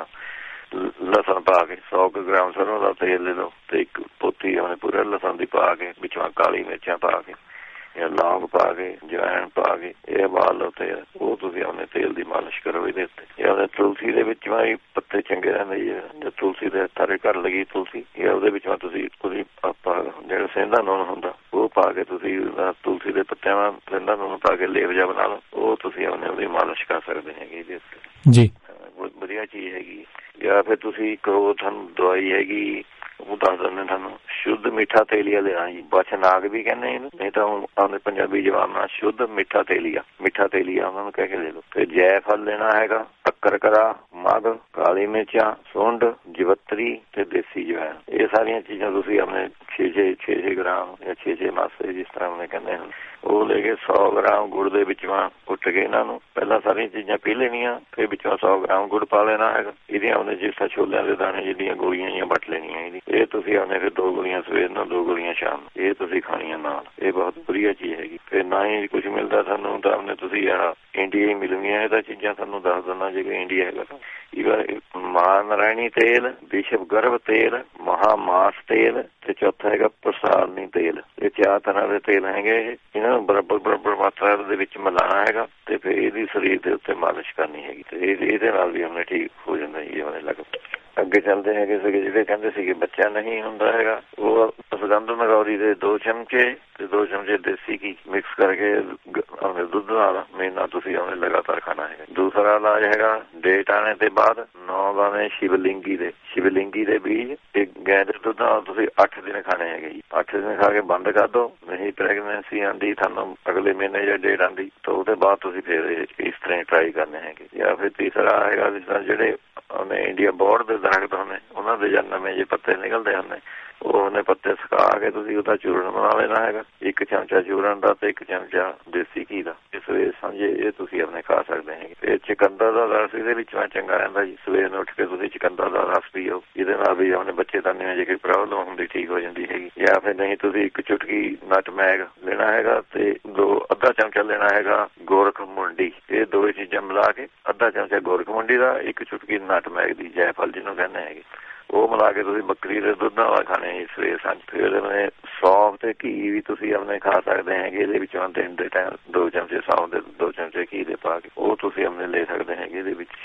ਲਸਣ ਪਾ ਕੇ ਸੌ ਕੁ ਗ੍ਰਾਮ ਸਰੋਂ ਦਾ ਤੇਲ ਲੈ ਲਓ ਤੇ ਇੱਕ ਪੋਤੀ ਆਪਣੇ ਪੂਰੇ ਲਸਣ ਦੀ ਪਾ ਕੇ ਵਿੱਚੋਂ ਕਾਲੀ ਮਿਰਚਾਂ ਪਾ ਕੇ ਜਾਂ ਲੌਂਗ ਪਾ ਕੇ ਜਵੈਣ ਪਾ ਕੇ ਇਹ ਉਬਾਲ ਲਓ ਤੇ ਉਹ ਤੁਸੀਂ ਆਪਣੇ ਤੇਲ ਦੀ ਮਾਲਿਸ਼ ਕਰੋ ਇਹਦੇ ਉੱਤੇ। ਜਾਂ ਤੁਲਸੀ ਦੇ ਵਿੱਚ ਵੀ ਪੱਤੇ ਚੰਗੇ ਰਹਿੰਦੇ ਜੀ, ਜੇ ਤੁਲਸੀ ਦੇ ਤਾਰੇ ਘਰ ਲੱਗੀ ਤੁਲਸੀ ਜਾਂ ਉਹਦੇ ਵਿੱਚੋਂ ਤੁਸੀਂ ਉਹਦੀ ਆਪਾਂ ਜਿਹੜਾ ਸਹਿੰਦਾ ਨੂਣ ਹੁੰਦਾ ਉਹ ਪਾ ਕੇ ਤੁਸੀਂ ਤੁਲਸੀ ਦੇ ਪੱਤਿਆਂ ਨਾਲ ਸਹਿੰਦਾ ਨੂਣ ਪਾ ਕੇ ਲੇਪ ਜਿਹਾ ਬਣਾ ਲਓ, ਉਹ ਤੁਸੀਂ ਆਪਣੇ ਉਹਦੀ ਮਾਲਿਸ਼ ਕਰ ਸਕਦੇ ਹੈਗੇ ਇਹਦੇ ਉੱਤੇ ਜੀ। ਬਹੁਤ ਵਧੀਆ ਚੀਜ਼ ਹੈਗੀ। ਜਾਂ ਫਿਰ ਤੁਸੀਂ ਇੱਕ ਹੋਰ ਤੁਹਾਨੂੰ ਦਵਾਈ ਹੈਗੀ ਉਹ ਦੱਸ ਦਿੰਦੇ ਤੁਹਾਨੂੰ, ਸ਼ੁੱਧ ਮਿੱਠਾ ਤੇਲੀਆ ਲੈਣਾ ਜੀ, ਬਚਨਾਗ ਵੀ ਕਹਿੰਦੇ ਇਹਨੂੰ, ਨਹੀਂ ਤਾਂ ਆਉਂਦੇ ਪੰਜਾਬੀ ਜਵਾਬ ਨਾਲ ਸ਼ੁੱਧ ਮਿੱਠਾ ਤੇਲੀਆ, ਮਿੱਠਾ ਤੇਲੀਆ ਉਹਨਾਂ ਨੂੰ ਕਹਿ ਕੇ ਲੈ ਲਓ। ਤੇ ਜੈਫਲ ਲੈਣਾ ਹੈਗਾ, ਸ਼ੱਕਰਕਰਾ, ਮਧ, ਕਾਲੀ ਮਿਰਚਾਂ, ਸੁੰਡ, ਜਵੱਤਰੀ ਤੇ ਦੇਸੀ ਜਵੈਣ। ਇਹ ਸਾਰੀਆਂ ਚੀਜ਼ਾਂ ਤੁਸੀਂ ਆਪਣੇ ਛੇ ਛੇ ਛੇ ਛੇ ਗ੍ਰਾਮ ਜਾਂ ਛੇ ਛੇ ਮਾਸੇ ਜਿਸ ਤਰ੍ਹਾਂ ਉਹਨੇ ਕਹਿੰਦੇ ਹਨ ਉਹ ਲੈ ਕੇ ਸੌ ਗ੍ਰਾਮ ਗੁੜ ਦੇ ਵਿੱਚੋਂ ਕੁੱਟ ਕੇ ਇਹਨਾਂ ਨੂੰ ਪਹਿਲਾਂ ਸਾਰੀਆਂ ਚੀਜ਼ਾਂ ਪੀ ਲੈਣੀਆਂ, ਫਿਰ ਵਿੱਚੋਂ ਸੌ ਗ੍ਰਾਮ ਗੁੜ ਪਾ ਲੈਣਾ ਹੈਗਾ। ਇਹਦੀਆਂ ਉਹਨੇ ਜਿਸ ਤਰ੍ਹਾਂ ਛੋਲਿਆਂ ਦੇ ਦਾਣੇ ਜਿਹੜੀਆਂ ਗੋਲੀਆਂ ਜਿਹੀਆਂ ਵੱਟ ਲੈਣੀਆਂ ਇਹਦੀ, ਇਹ ਤੁਸੀਂ ਆਨੇ ਫਿਰ ਦੋ ਗੋਲੀਆਂ ਸਵੇਰ ਨੂੰ ਦੋ ਗੋਲੀਆਂ ਸ਼ਾਮ ਨੂੰ ਇਹ ਤੁਸੀਂ ਖਾਣੀਆਂ ਨਾਲ। ਇਹ ਬਹੁਤ ਵਧੀਆ ਚੀਜ਼ ਹੈਗੀ। ਫਿਰ ਨਾ ਹੀ ਕੁਝ ਮਿਲਦਾ ਤੁਹਾਨੂੰ ਤਾਂ ਉਹਨੇ ਤੁਸੀਂ ਆਹ ਇੰਡੀਆ ਹੀ ਮਿਲਣਗੀਆਂ ਇਹ ਤਾਂ ਚੀਜ਼ਾਂ ਤੁਹਾਨੂੰ ਦੱਸ ਦਿੰਦਾ ਜੇ ਕੋਈ ਇੰਡੀਆ ਹੈਗਾ ਤਾਂ। ਮਹਾਂ ਨਾਰਾਇਣੀ ਤੇਲ, ਵਿਸ਼ਵ ਗਰਭ ਤੇਲ, ਮਹਾਮਾਸ ਤੇਲ ਤੇ ਚੌਥਾ ਹੈਗਾ ਪ੍ਰਸਾਰਨੀ ਤੇਲ। ਇਹ ਚਾਰ ਤਰ੍ਹਾਂ ਦੇ ਤੇਲ ਹੈਗੇ। ਇਹਨਾਂ ਨੂੰ ਬਰਾਬਰ ਬਰਾਬਰ ਮਾਤਰਾ ਦੇ ਵਿੱਚ ਮਿਲਾਣਾ ਹੈਗਾ ਤੇ ਫਿਰ ਇਹਦੀ ਸਰੀਰ ਦੇ ਉੱਤੇ ਮਾਲਿਸ਼ ਕਰਨੀ ਹੈਗੀ ਤੇ ਇਹਦੇ ਨਾਲ ਵੀ ਉਹਨੇ ਠੀਕ ਹੋ ਜਾਂਦਾ ਜੀ। ਉਹਨੇ ਲੱਗ ਅੱਗੇ ਚੱਲਦੇ ਹੈਗੇ ਸੀਗੇ ਜਿਹੜੇ ਕਹਿੰਦੇ ਸੀਗੇ ਬੱਚਾ ਨਹੀਂ ਹੁੰਦਾ ਹੈਗਾ, ਉਹ ਸੁਗੰਧ ਨਗੌਰੀ ਦੇ ਦੋ ਚਮਚੇ ਤੇ ਦੋ ਚਮਚੇ ਦੇਸੀ ਘੀ ਮਿਕਸ ਕਰਕੇ ਆਪਣੇ ਦੁੱਧ ਨਾਲ ਮਹੀਨਾ ਤੁਸੀਂ ਉਹਨੇ ਲਗਾਤਾਰ ਖਾਣਾ ਹੈਗਾ। ਦੂਸਰਾ ਇਲਾਜ ਹੈਗਾ ਡੇਟ ਆਣੇ ਤੇ ਬਾਅਦ ਨੌ ਦਾਣੇ ਸ਼ਿਵਲਿੰਗੀ ਦੇ ਸ਼ਿਵਲਿੰਗੀ ਦੇ ਬੀਜ ਤੇ ਗਾਂ ਦੇ ਦੁੱਧ ਨਾਲ ਤੁਸੀਂ ਅੱਠ ਦਿਨ ਖਾਣੇ ਹੈਗੇ ਜੀ। ਅੱਠ ਦਿਨ ਖਾ ਕੇ ਬੰਦ ਕਰ ਦਿਓ। ਨਹੀਂ ਪ੍ਰੈਗਨੈਂਸੀ ਆਉਂਦੀ ਤੁਹਾਨੂੰ ਅਗਲੇ ਮਹੀਨੇ ਜਾਂ ਡੇਟ ਆਉਂਦੀ ਤਾਂ ਉਹਦੇ ਬਾਅਦ ਤੁਸੀਂ ਫਿਰ ਇਸ ਤਰ੍ਹਾਂ ਟਰਾਈ ਕਰਨੇ ਹੈਗੇ। ਜਾਂ ਫਿਰ ਤੀਸਰਾ ਹੈਗਾ ਜਿਸ ਤਰ੍ਹਾਂ ਜਿਹੜੇ ਉਹਨੇ ਇੰਡੀਆ ਬੋਰਡ ਦੇ ਦਰਖਤ ਹੁੰਦੇ ਉਹਨਾਂ ਦੇ ਜਾਂ ਨਵੇਂ ਜੇ ਪੱਤੇ ਨਿਕਲਦੇ ਹੁੰਦੇ ਉਹ ਉਹਨੇ ਪੱਤੇ ਸੁਕਾ ਕੇ ਤੁਸੀਂ ਉਹਦਾ ਚੂਰਨ ਬਣਾ ਲੈਣਾ ਹੈਗਾ, ਇੱਕ ਚਮਚਾ ਚੂਰਨ ਦਾ ਤੇ ਇੱਕ ਚਮਚਾ ਦੇਸੀ ਘੀ ਦਾ। ਸਵੇਰੇ ਸਾਂਝੇ ਇਹ ਤੁਸੀਂ ਆਪਣੇ ਖਾ ਸਕਦੇ ਹੈਗੇ। ਤੇ ਚੁਕੰਦਰ ਦਾ ਰਸ ਇਹਦੇ ਵਿੱਚ ਚੰਗਾ ਰਹਿੰਦਾ ਜੀ। ਸਵੇਰ ਨੂੰ ਉੱਠ ਕੇ ਤੁਸੀਂ ਚੁਕੰਦਰ ਦਾ ਰਸ ਪੀਓ, ਇਹਦੇ ਨਾਲ ਵੀ ਆਪਣੇ ਬੱਚੇ ਦਾਨੇ ਜੇ ਕੋਈ ਪ੍ਰੋਬਲਮ ਹੁੰਦੀ ਠੀਕ ਹੋ ਜਾਂਦੀ ਹੈਗੀ। ਜਾਂ ਫਿਰ ਨਹੀਂ ਤੁਸੀਂ ਇੱਕ ਚੁਟਕੀ ਨਟਮੈਗ ਲੈਣਾ ਹੈਗਾ ਤੇ ਦੋ ਅੱਧਾ ਚਮਚਾ ਲੈਣਾ ਹੈਗਾ ਗੋਰਖ ਮੁੰਡੀ। ਇਹ ਦੋ ਚੀਜ਼ਾਂ ਮਿਲਾ ਕੇ ਅੱਧਾ ਚਮਚਾ ਗੋਰਖ ਮੁੰਡੀ ਦਾ, ਇੱਕ ਚੁਟਕੀ ਨਟਮੈਗ ਦੀ, ਜੈਫਲ ਜਿਹਨੂੰ ਕਹਿੰਦੇ ਹੈਗੇ, ਉਹ ਮਿਲਾ ਕੇ ਤੁਸੀਂ ਬੱਕਰੀ ਦੇ ਦੁੱਧ ਨਾਲ ਖਾਣੇ ਸਵੇਰ ਸਾਂਝ। ਫਿਰ ਇਹਨੇ ਸੌਂਫ ਤੇ ਘੀ ਵੀ ਤੁਸੀਂ ਆਪਣੇ ਖਾ ਸਕਦੇ ਹੈਗੇ। ਇਹਦੇ ਵਿੱਚੋਂ ਦਿਨ ਦੇ ਟਾਈਮ ਦੋ ਚਮਚੇ ਸੌਂਫ ਦੇ ਦੋ ਚਮਚੇ ਘੀ ਦੇ ਪਾ ਕੇ ਉਹ ਤੁਸੀਂ ਆਪਣੇ ਲੈ ਸਕਦੇ ਹੈਗੇ। ਇਹਦੇ ਵਿੱਚ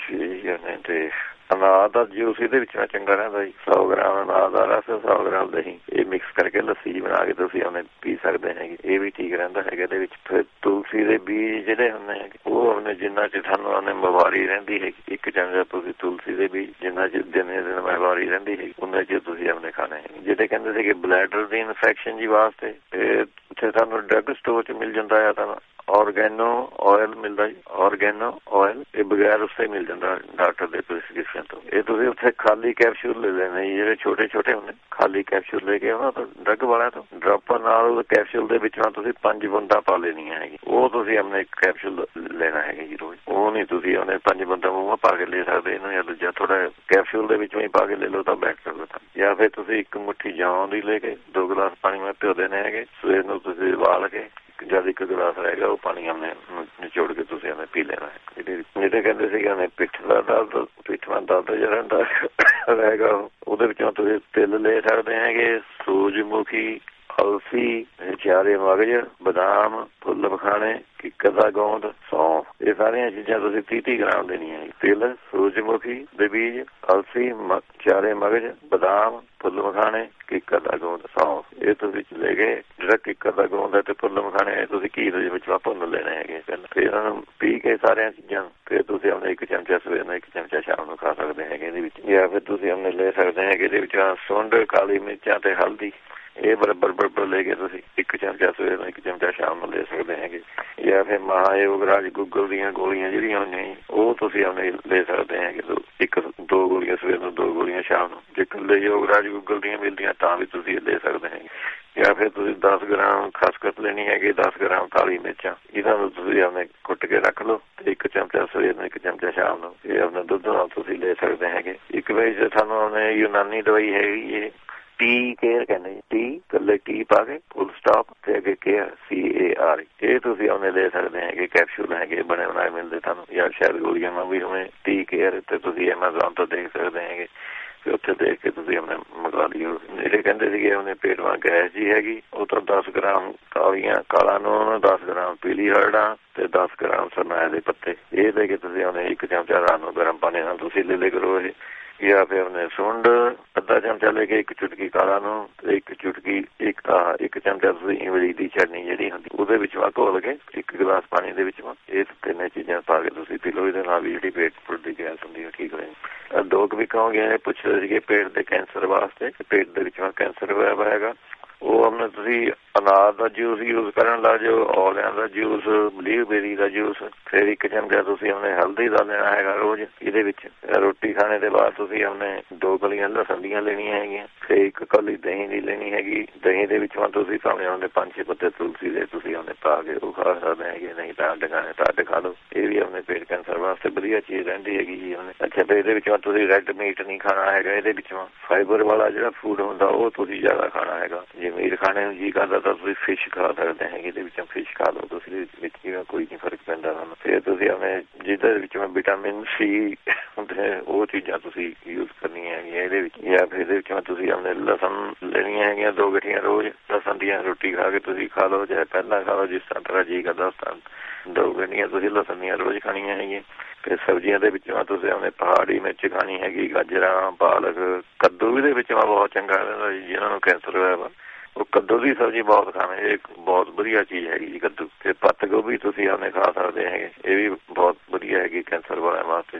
ਤੇ ਅਨਾਰ ਦਾ ਜੂਸ ਇਹਦੇ ਵਿੱਚ ਚੰਗਾ ਰਹਿੰਦਾ ਜੀ। ਸੌ ਗ੍ਰਾਮ ਅਨਾਰ ਦਾ ਰਸ, ਸੌ ਗ੍ਰਾਮ ਦਹੀਂ, ਇਹ ਮਿਕਸ ਕਰਕੇ ਲੱਸੀ ਬਣਾ ਕੇ ਤੁਸੀਂ ਆਪਣੇ ਪੀ ਸਕਦੇ ਹੈਗੇ। ਇਹ ਵੀ ਠੀਕ ਰਹਿੰਦਾ ਹੈਗਾ। ਇਹਦੇ ਵਿੱਚ ਫਿਰ ਤੁਲਸੀ ਦੇ ਬੀਜ ਜਿਹੜੇ ਹੁੰਦੇ ਹੈਗੇ ਉਹ ਆਪਣੇ ਜਿੰਨਾ ਚ ਤੁਹਾਨੂੰ ਉਹਨੇ ਬਿਮਾਰੀ ਰਹਿੰਦੀ ਹੈਗੀ, ਇੱਕ ਚਮਚਾ ਤੁਸੀਂ ਤੁਲਸੀ ਦੇ ਬੀਜ ਜਿੰਨਾ ਚ ਦਿਨੇ ਦਿਨ ਬਿਮਾਰੀ ਰਹਿੰਦੀ ਹੈਗੀ ਉਹਨਾਂ ਚ ਤੁਸੀਂ ਆਪਣੇ ਖਾਣੇ ਹੈਗੇ। ਜਿਹੜੇ ਕਹਿੰਦੇ ਸੀਗੇ ਬਲੈਡਰ ਦੀ ਇਨਫੈਕਸ਼ਨ ਜੀ ਵਾਸਤੇ, ਤੇ ਉੱਥੇ ਤੁਹਾਨੂੰ ਡਰੱਗ ਸਟੋਰ ਚ ਮਿਲ ਜਾਂਦਾ ਆ ਤੁਹਾਨੂੰ ਔਰਗੈਨੋ ਆਇਲ ਮਿਲਦਾ ਜੀ। ਔਰਗੈਨੋ ਆਇਲ ਇਹ ਬਗੈਰ ਉਸੇ ਮਿਲ ਜਾਂਦਾ ਡਾਕਟਰ ਦੇ ਪ੍ਰਿਸਕ੍ਰਿਪਸ਼ਨ ਤੋਂ। ਇਹ ਤੁਸੀਂ ਉੱਥੇ ਖਾਲੀ ਕੈਪਸੂਲ ਲੈ ਲੈਣੇ ਜੀ, ਜਿਹੜੇ ਛੋਟੇ ਛੋਟੇ ਹੁੰਦੇ, ਖਾਲੀ ਕੈਪਸੂਲ ਲੈ ਕੇ ਉਹਨਾਂ ਤੋਂ ਡਰੱਗ ਵਾਲਿਆਂ ਤੋਂ ਡਰਾਪਰ ਨਾਲ ਕੈਪਸੂਲ ਦੇ ਵਿੱਚੋਂ ਤੁਸੀਂ ਪੰਜ ਬੂੰਦਾਂ ਪਾ ਲੈਣੀਆਂ ਹੈਗੀ। ਉਹ ਤੁਸੀਂ ਆਪਣੇ ਇੱਕ ਕੈਪਸੂਲ ਲੈਣਾ ਹੈਗਾ ਜੀ ਰੋਜ਼। ਉਹ ਨਹੀਂ ਤੁਸੀਂ ਉਹਨੇ ਪੰਜ ਬੂੰਦਾਂ ਮੂੰਹ ਪਾ ਕੇ ਲੈ ਸਕਦੇ ਇਹਨੂੰ, ਜਾਂ ਦੂਜਾ ਥੋੜਾ ਕੈਪਸੂਲ ਦੇ ਵਿੱਚੋਂ ਹੀ ਪਾ ਕੇ ਲੈ ਲਓ ਤਾਂ ਬੈਟਰ ਹੋਵੇਗਾ। ਜਾਂ ਫਿਰ ਤੁਸੀਂ ਇੱਕ ਮੁੱਠੀ ਜੌਂ ਦੀ ਲੈ ਕੇ ਦੋ ਗਲਾਸ ਪਾਣੀ ਵਿੱਚ ਭਿਓ ਦੇਣੇ ਹੈਗੇ। ਸਵੇਰ ਨੂੰ ਤੁਸੀਂ ਉਬਾਲ ਕੇ ਜਦ ਇੱਕ ਗਲਾਸ ਰਹੇਗਾ ਉਹ ਪਾਣੀ ਆਪਣੇ ਨਿਚੋੜ ਕੇ ਤੁਸੀਂ ਉਹਨੇ ਪੀ ਲੈਣਾ ਹੈ। ਇਹਦੇ ਕਹਿੰਦੇ ਸੀਗੇ ਉਹਨੇ ਪਿੱਠ ਦਾ ਦਰਦ, ਪਿੱਠਾਂ ਦਰਦ ਜਿਹੜਾ ਹੁੰਦਾ ਰਹੇਗਾ ਉਹਦੇ ਵਿੱਚੋਂ ਤੁਸੀਂ ਤਿਲ ਲੈ ਸਕਦੇ ਹੈਗੇ, ਸੂਰਜਮੁਖੀ, ਅਲਸੀ, ਚਾਰੇ ਮਗਜ਼, ਬਦਾਮ, ਫੁੱਲ ਮਖਾਣੇ, ਕਿੱਕਰ ਦਾ ਗੋਂਦ, ਸੌਂਫ, ਇਹ ਸਾਰੀਆਂ ਚੀਜ਼ਾਂ ਤੁਸੀਂ ਤੀਹ ਤੀਹ ਗ੍ਰਾਮ ਦੇਣੀਆਂ। ਤਿਲ, ਸੂਰਜਮੁਖੀ ਦੇ ਬੀਜ, ਅਲਸੀ, ਚਾਰੇ ਮਗਜ਼, ਬਦਾਮ, ਫੁੱਲ ਮਖਾਣੇ, ਕਿੱਕਰ ਦਾ ਗੋਂਦ, ਸੌਂਫ, ਇਹ ਤੁਸੀਂ ਲੈ ਕੇ ਜਿਹੜਾ ਕਿੱਕਰ ਦਾ ਗੋਂਦ ਹੈ ਤੇ ਫੁੱਲ ਮਖਾਣੇ ਤੁਸੀਂ ਘੀ ਦੇ ਵਿੱਚ ਭੁੰਨ ਲੈਣੇ ਹੈਗੇ। ਫਿਰ ਇਹਨਾਂ ਨੂੰ ਪੀ ਕੇ ਸਾਰੀਆਂ ਚੀਜ਼ਾਂ ਫਿਰ ਤੁਸੀਂ ਆਪਣੇ ਇੱਕ ਚਮਚਾ ਸਵੇਰ ਨੂੰ, ਇੱਕ ਚਮਚਾ ਸ਼ਾਮ ਨੂੰ ਖਾ ਸਕਦੇ ਹੈਗੇ ਇਹਦੇ ਵਿੱਚ। ਜਾਂ ਫਿਰ ਤੁਸੀਂ ਆਪਣੇ ਲੈ ਸਕਦੇ ਹੈਗੇ ਇਹਦੇ ਵਿੱਚ ਸੁੰਡ, ਕਾਲੀ ਮਿਰਚਾਂ ਤੇ ਹਲਦੀ, ਇਹ ਬਰਾਬਰ ਬਰਾਬਰ ਲੈ ਕੇ ਤੁਸੀਂ ਇੱਕ ਚਮਚਾ ਸਵੇਰ ਨੂੰ, ਇੱਕ ਚਮਚਾ ਸ਼ਾਮ ਨੂੰ ਲੈ ਸਕਦੇ ਹੈਗੇ। ਜਾਂ ਫਿਰ ਮਹਾਯੋਗਰਾਜ ਗੂਗਲ ਦੀਆਂ ਗੋਲੀਆਂ ਜਿਹੜੀਆਂ ਹੁੰਦੀਆਂ ਉਹ ਤੁਸੀਂ ਆਪਣੇ ਲੈ ਸਕਦੇ ਹੈਗੇ। ਇੱਕ ਦੋ ਗੋਲੀਆਂ ਸਵੇਰ ਨੂੰ, ਦੋ ਗੋਲੀਆਂ ਸ਼ਾਮ ਨੂੰ। ਜੇ ਇਕੱਲੇ ਯੋਗਰਾਜ ਗੂਗਲ ਦੀਆਂ ਮਿਲਦੀਆਂ ਤਾਂ ਵੀ ਤੁਸੀਂ ਲੈ ਸਕਦੇ ਹੈਗੇ। ਜਾਂ ਫਿਰ ਤੁਸੀਂ ਦਸ ਗ੍ਰਾਮ ਖਸਖਸ ਲੈਣੀ ਹੈਗੀ, ਦਸ ਗ੍ਰਾਮ ਕਾਲੀ ਮਿਰਚਾਂ, ਇਹਨਾਂ ਨੂੰ ਤੁਸੀਂ ਆਪਣੇ ਕੁੱਟ ਕੇ ਰੱਖ ਲਓ ਤੇ ਇੱਕ ਚਮਚਾ ਸਵੇਰ ਨੂੰ, ਇੱਕ ਚਮਚਾ ਸ਼ਾਮ ਨੂੰ ਇਹ ਆਪਣੇ ਦੁੱਧ ਨਾਲ ਤੁਸੀਂ ਲੈ ਸਕਦੇ ਹੈਗੇ। ਇੱਕ ਵਾਰੀ ਸਾਨੂੰ ਉਹਨੇ ਯੂਨਾਨੀ ਦਵਾਈ ਹੈਗੀ ਇਹ ਟੀ ਕੇਅਰ ਕਹਿੰਦੇ, ਟੀ ਇਕੱਲੇ ਟੀ ਪਾ ਕੇ ਫੁੱਲ ਸਟਾਪ ਤੇ ਅੱਗੇ ਕੇਅਰ, ਸੀ ਏ ਆਰ, ਇਹ ਤੁਸੀਂ ਉਹਨੇ ਲੈ ਸਕਦੇ ਹੈਗੇ। ਕੈਪਸੂਲ ਹੈਗੇ ਬਣੇ ਬਣਾਏ ਮਿਲਦੇ ਤੁਹਾਨੂੰ, ਜਾਂ ਸ਼ਾਇਦ ਗੋਲੀਆਂ ਨਾਲ ਵੀ ਹੋਵੇ। ਟੀ ਕੇਅਰ ਤੇ ਤੁਸੀਂ ਐਮਾਜ਼ੋਨ ਤੋਂ ਦੇਖ ਸਕਦੇ ਹੈਗੇ, ਫਿਰ ਉੱਥੇ ਦੇਖ ਕੇ ਤੁਸੀਂ ਆਪਣੇ ਮੰਗਵਾ ਲਿਓ। ਜਿਹੜੇ ਕਹਿੰਦੇ ਸੀਗੇ ਉਹਨੇ ਪੇਟ ਵਾਂ ਗੈਸ ਜੀ ਹੈਗੀ, ਉਹ ਤਾਂ ਦਸ ਗ੍ਰਾਮ ਕਾਲੀਆਂ ਕਾਲਾ ਨੂਣ, ਦਸ ਗ੍ਰਾਮ ਪੀਲੀ ਹਰੜਾਂ ਤੇ ਦਸ ਗ੍ਰਾਮ ਸਰਨਾਏ ਦੇ ਪੱਤੇ, ਇਹ ਦੇ ਕੇ ਤੁਸੀਂ ਉਹਨੇ ਇੱਕ ਚਮਚਾ ਰਾਤ ਨੂੰ ਗਰਮ ਪਾਣੀ ਨਾਲ ਤੁਸੀਂ ਲੈ ਲੈ ਕਰੋ ਇਹ। ਜਾਂ ਫਿਰ ਉਹਨੇ ਸੁੰਡ ਅੱਧਾ ਚਮਚਾ ਲੈ ਕੇ ਇੱਕ ਚੁਟਕੀ ਕਾਲਾ ਨੂੰ ਤੇ ਇੱਕ ਚੁਟਕੀ ਇੱਕ ਇੱਕ ਚਮਚਾ ਤੁਸੀਂ ਇਮਲੀ ਦੀ ਚਟਨੀ ਜਿਹੜੀ ਹੁੰਦੀ ਉਹਦੇ ਵਿੱਚ ਘੋਲ ਕੇ ਇੱਕ ਗਲਾਸ ਪਾਣੀ ਦੇ ਵਿੱਚ ਇਹ ਤਿੰਨੇ ਚੀਜ਼ਾਂ ਪਾ ਕੇ ਤੁਸੀਂ ਪੀ ਲਓ। ਇਹਦੇ ਨਾਲ ਵੀ ਜਿਹੜੀ ਪੇਟ ਫੁੱਲ ਦੀ ਗੈਸ ਹੁੰਦੀ ਉਹ ਠੀਕ ਹੋ ਜਾਂਦੀ। ਲੋਕ ਵੀ ਕਹੋਗੇ ਪੁੱਛਦੇ ਸੀਗੇ ਪੇਟ ਦੇ ਕੈਂਸਰ ਵਾਸਤੇ, ਪੇਟ ਦੇ ਵਿੱਚ ਕੈਂਸਰ ਹੋਇਆ ਵਾ ਹੈਗਾ, ਉਹ ਆਪਣੇ ਤੁਸੀਂ ਅਨਾਰ ਦਾ ਜੂਸ ਯੂਜ਼ ਕਰਨ ਲੱਗ ਜਾਓ, ਔਲਿਆਂ ਦਾ ਜੂਸ, ਬਲੂਬੇਰੀ ਦਾ ਜੂਸ, ਫਿਰ ਇੱਕ ਚਮਚਾ ਤੁਸੀਂ ਆਪਣੇ ਹਲਦੀ ਦਾ ਲੈਣਾ ਹੈਗਾ ਰੋਜ਼। ਇਹਦੇ ਵਿੱਚ ਰੋਟੀ ਖਾਣੇ ਦੇ ਬਾਅਦ ਤੁਸੀਂ ਆਪਣੇ ਦੋ ਕਲੀਆਂ ਲਸਣ ਦੀਆਂ ਲੈਣੀਆਂ ਹੈਗੀਆਂ, ਫਿਰ ਇੱਕ ਕੌਲੀ ਦਹੀਂ ਦੀ ਲੈਣੀ ਹੈਗੀ। ਦਹੀਂ ਦੇ ਵਿੱਚੋਂ ਤੁਸੀਂ ਭਾਵੇਂ ਉਹਨੇ ਪੰਜ ਛੇ ਪੱਤੇ ਤੁਲਸੀ ਦੇ ਤੁਸੀਂ ਉਹਨੇ ਪਾ ਕੇ ਉਹ ਖਾ ਸਕਦੇ ਹੈਗੇ, ਨਹੀਂ ਤਾਂ ਅੱਡ ਖਾਣੇ ਤਾਂ ਅੱਡ ਖਾ ਲਓ। ਇਹ ਵੀ ਆਪਣੇ ਪੇਟ ਕੈਂਸਰ ਵਾਸਤੇ ਵਧੀਆ ਚੀਜ਼ ਰਹਿੰਦੀ ਹੈਗੀ ਜੀ ਉਹਨੇ। ਅੱਛਾ, ਫਿਰ ਇਹਦੇ ਵਿੱਚੋਂ ਤੁਸੀਂ ਰੈੱਡ ਮੀਟ ਨਹੀਂ ਖਾਣਾ ਹੈਗਾ, ਇਹਦੇ ਵਿੱਚੋਂ ਫਾਈਬਰ ਵਾਲਾ ਜਿਹੜਾ ਫੂਡ ਹੁੰਦਾ ਉਹ ਤੁਸੀਂ ਜ਼ਿਆਦਾ ਖਾਣਾ ਹੈਗਾ। ਜੇ ਮੀਟ ਖਾਣੇ ਨੂੰ ਜੀ ਕਰਦਾ ਤਾਂ ਤੁਸੀਂ ਫਿਸ਼ ਖਾ ਸਕਦੇ ਹੈਗੇ, ਇਹਦੇ ਵਿੱਚੋਂ ਫਿਸ਼ ਖਾ ਲਓ ਤੁਸੀਂ, ਵਿੱਚ ਕੋਈ ਨਹੀਂ ਫਰਕ ਪੈਂਦਾ ਤੁਹਾਨੂੰ। ਫਿਰ ਤੁਸੀਂ ਆਪਣੇ ਜਿਹਦੇ ਵਿੱਚੋਂ ਵਿਟਾਮਿਨ ਸੀ ਹੁੰਦੇ ਉਹ ਚੀਜ਼ਾਂ ਤੁਸੀਂ ਯੂਜ਼ ਕਰਨੀਆਂ ਹੈਗੀਆਂ ਇਹਦੇ ਵਿੱਚ। ਜਾਂ ਫਿਰ ਇਹਦੇ ਵਿੱਚੋਂ ਤੁਸੀਂ ਆਪਣੇ ਲਸਣ ਲੈਣੀਆਂ ਹੈਗੀਆਂ ਦੋ ਗਠੀਆਂ ਰੋਜ਼, ਲਸਣ ਦੀਆਂ ਰੋਟੀ ਖਾ ਕੇ ਤੁਸੀਂ ਖਾ ਲਓ, ਚਾਹੇ ਪਹਿਲਾਂ ਖਾ ਲਓ ਜਿਸ ਤਰ੍ਹਾਂ ਤਰ੍ਹਾਂ ਜੀ ਕਰਦਾ ਉਸ ਤਰ੍ਹਾਂ। ਦੋ ਗਠੀਆਂ ਤੁਸੀਂ ਲਸਣ ਦੀਆਂ ਰੋਜ਼ ਖਾਣੀਆਂ ਹੈਗੀਆਂ। ਫਿਰ ਸਬਜ਼ੀਆਂ ਦੇ ਵਿੱਚੋਂ ਤੁਸੀਂ ਆਪਣੇ ਪਹਾੜੀ ਮਿਰਚ ਖਾਣੀ ਹੈਗੀ, ਗਾਜਰਾਂ, ਪਾਲਕ, ਕੱਦੂ ਵੀ ਦੇ ਵਿੱਚੋਂ ਬਹੁਤ ਚੰਗਾ ਰਹਿੰਦਾ ਜੀ ਜਿਹਨਾਂ ਨੂੰ ਕੈਂਸਰ ਹੋਇਆ ਵਾ ਉਹ ਕੱਦੂ ਦੀ ਸਬਜ਼ੀ ਬਹੁਤ ਖਾਣੇ, ਇਹ ਬਹੁਤ ਵਧੀਆ ਚੀਜ਼ ਹੈਗੀ ਜੀ ਕੱਦੂ। ਤੇ ਪੱਤ ਗੋਭੀ ਤੁਸੀਂ ਆਪਣੇ ਖਾ ਸਕਦੇ ਹੈਗੇ, ਇਹ ਵੀ ਬਹੁਤ ਵਧੀਆ ਹੈਗੀ ਕੈਂਸਰ ਵਾਲਿਆਂ ਵਾਸਤੇ, ਇਹ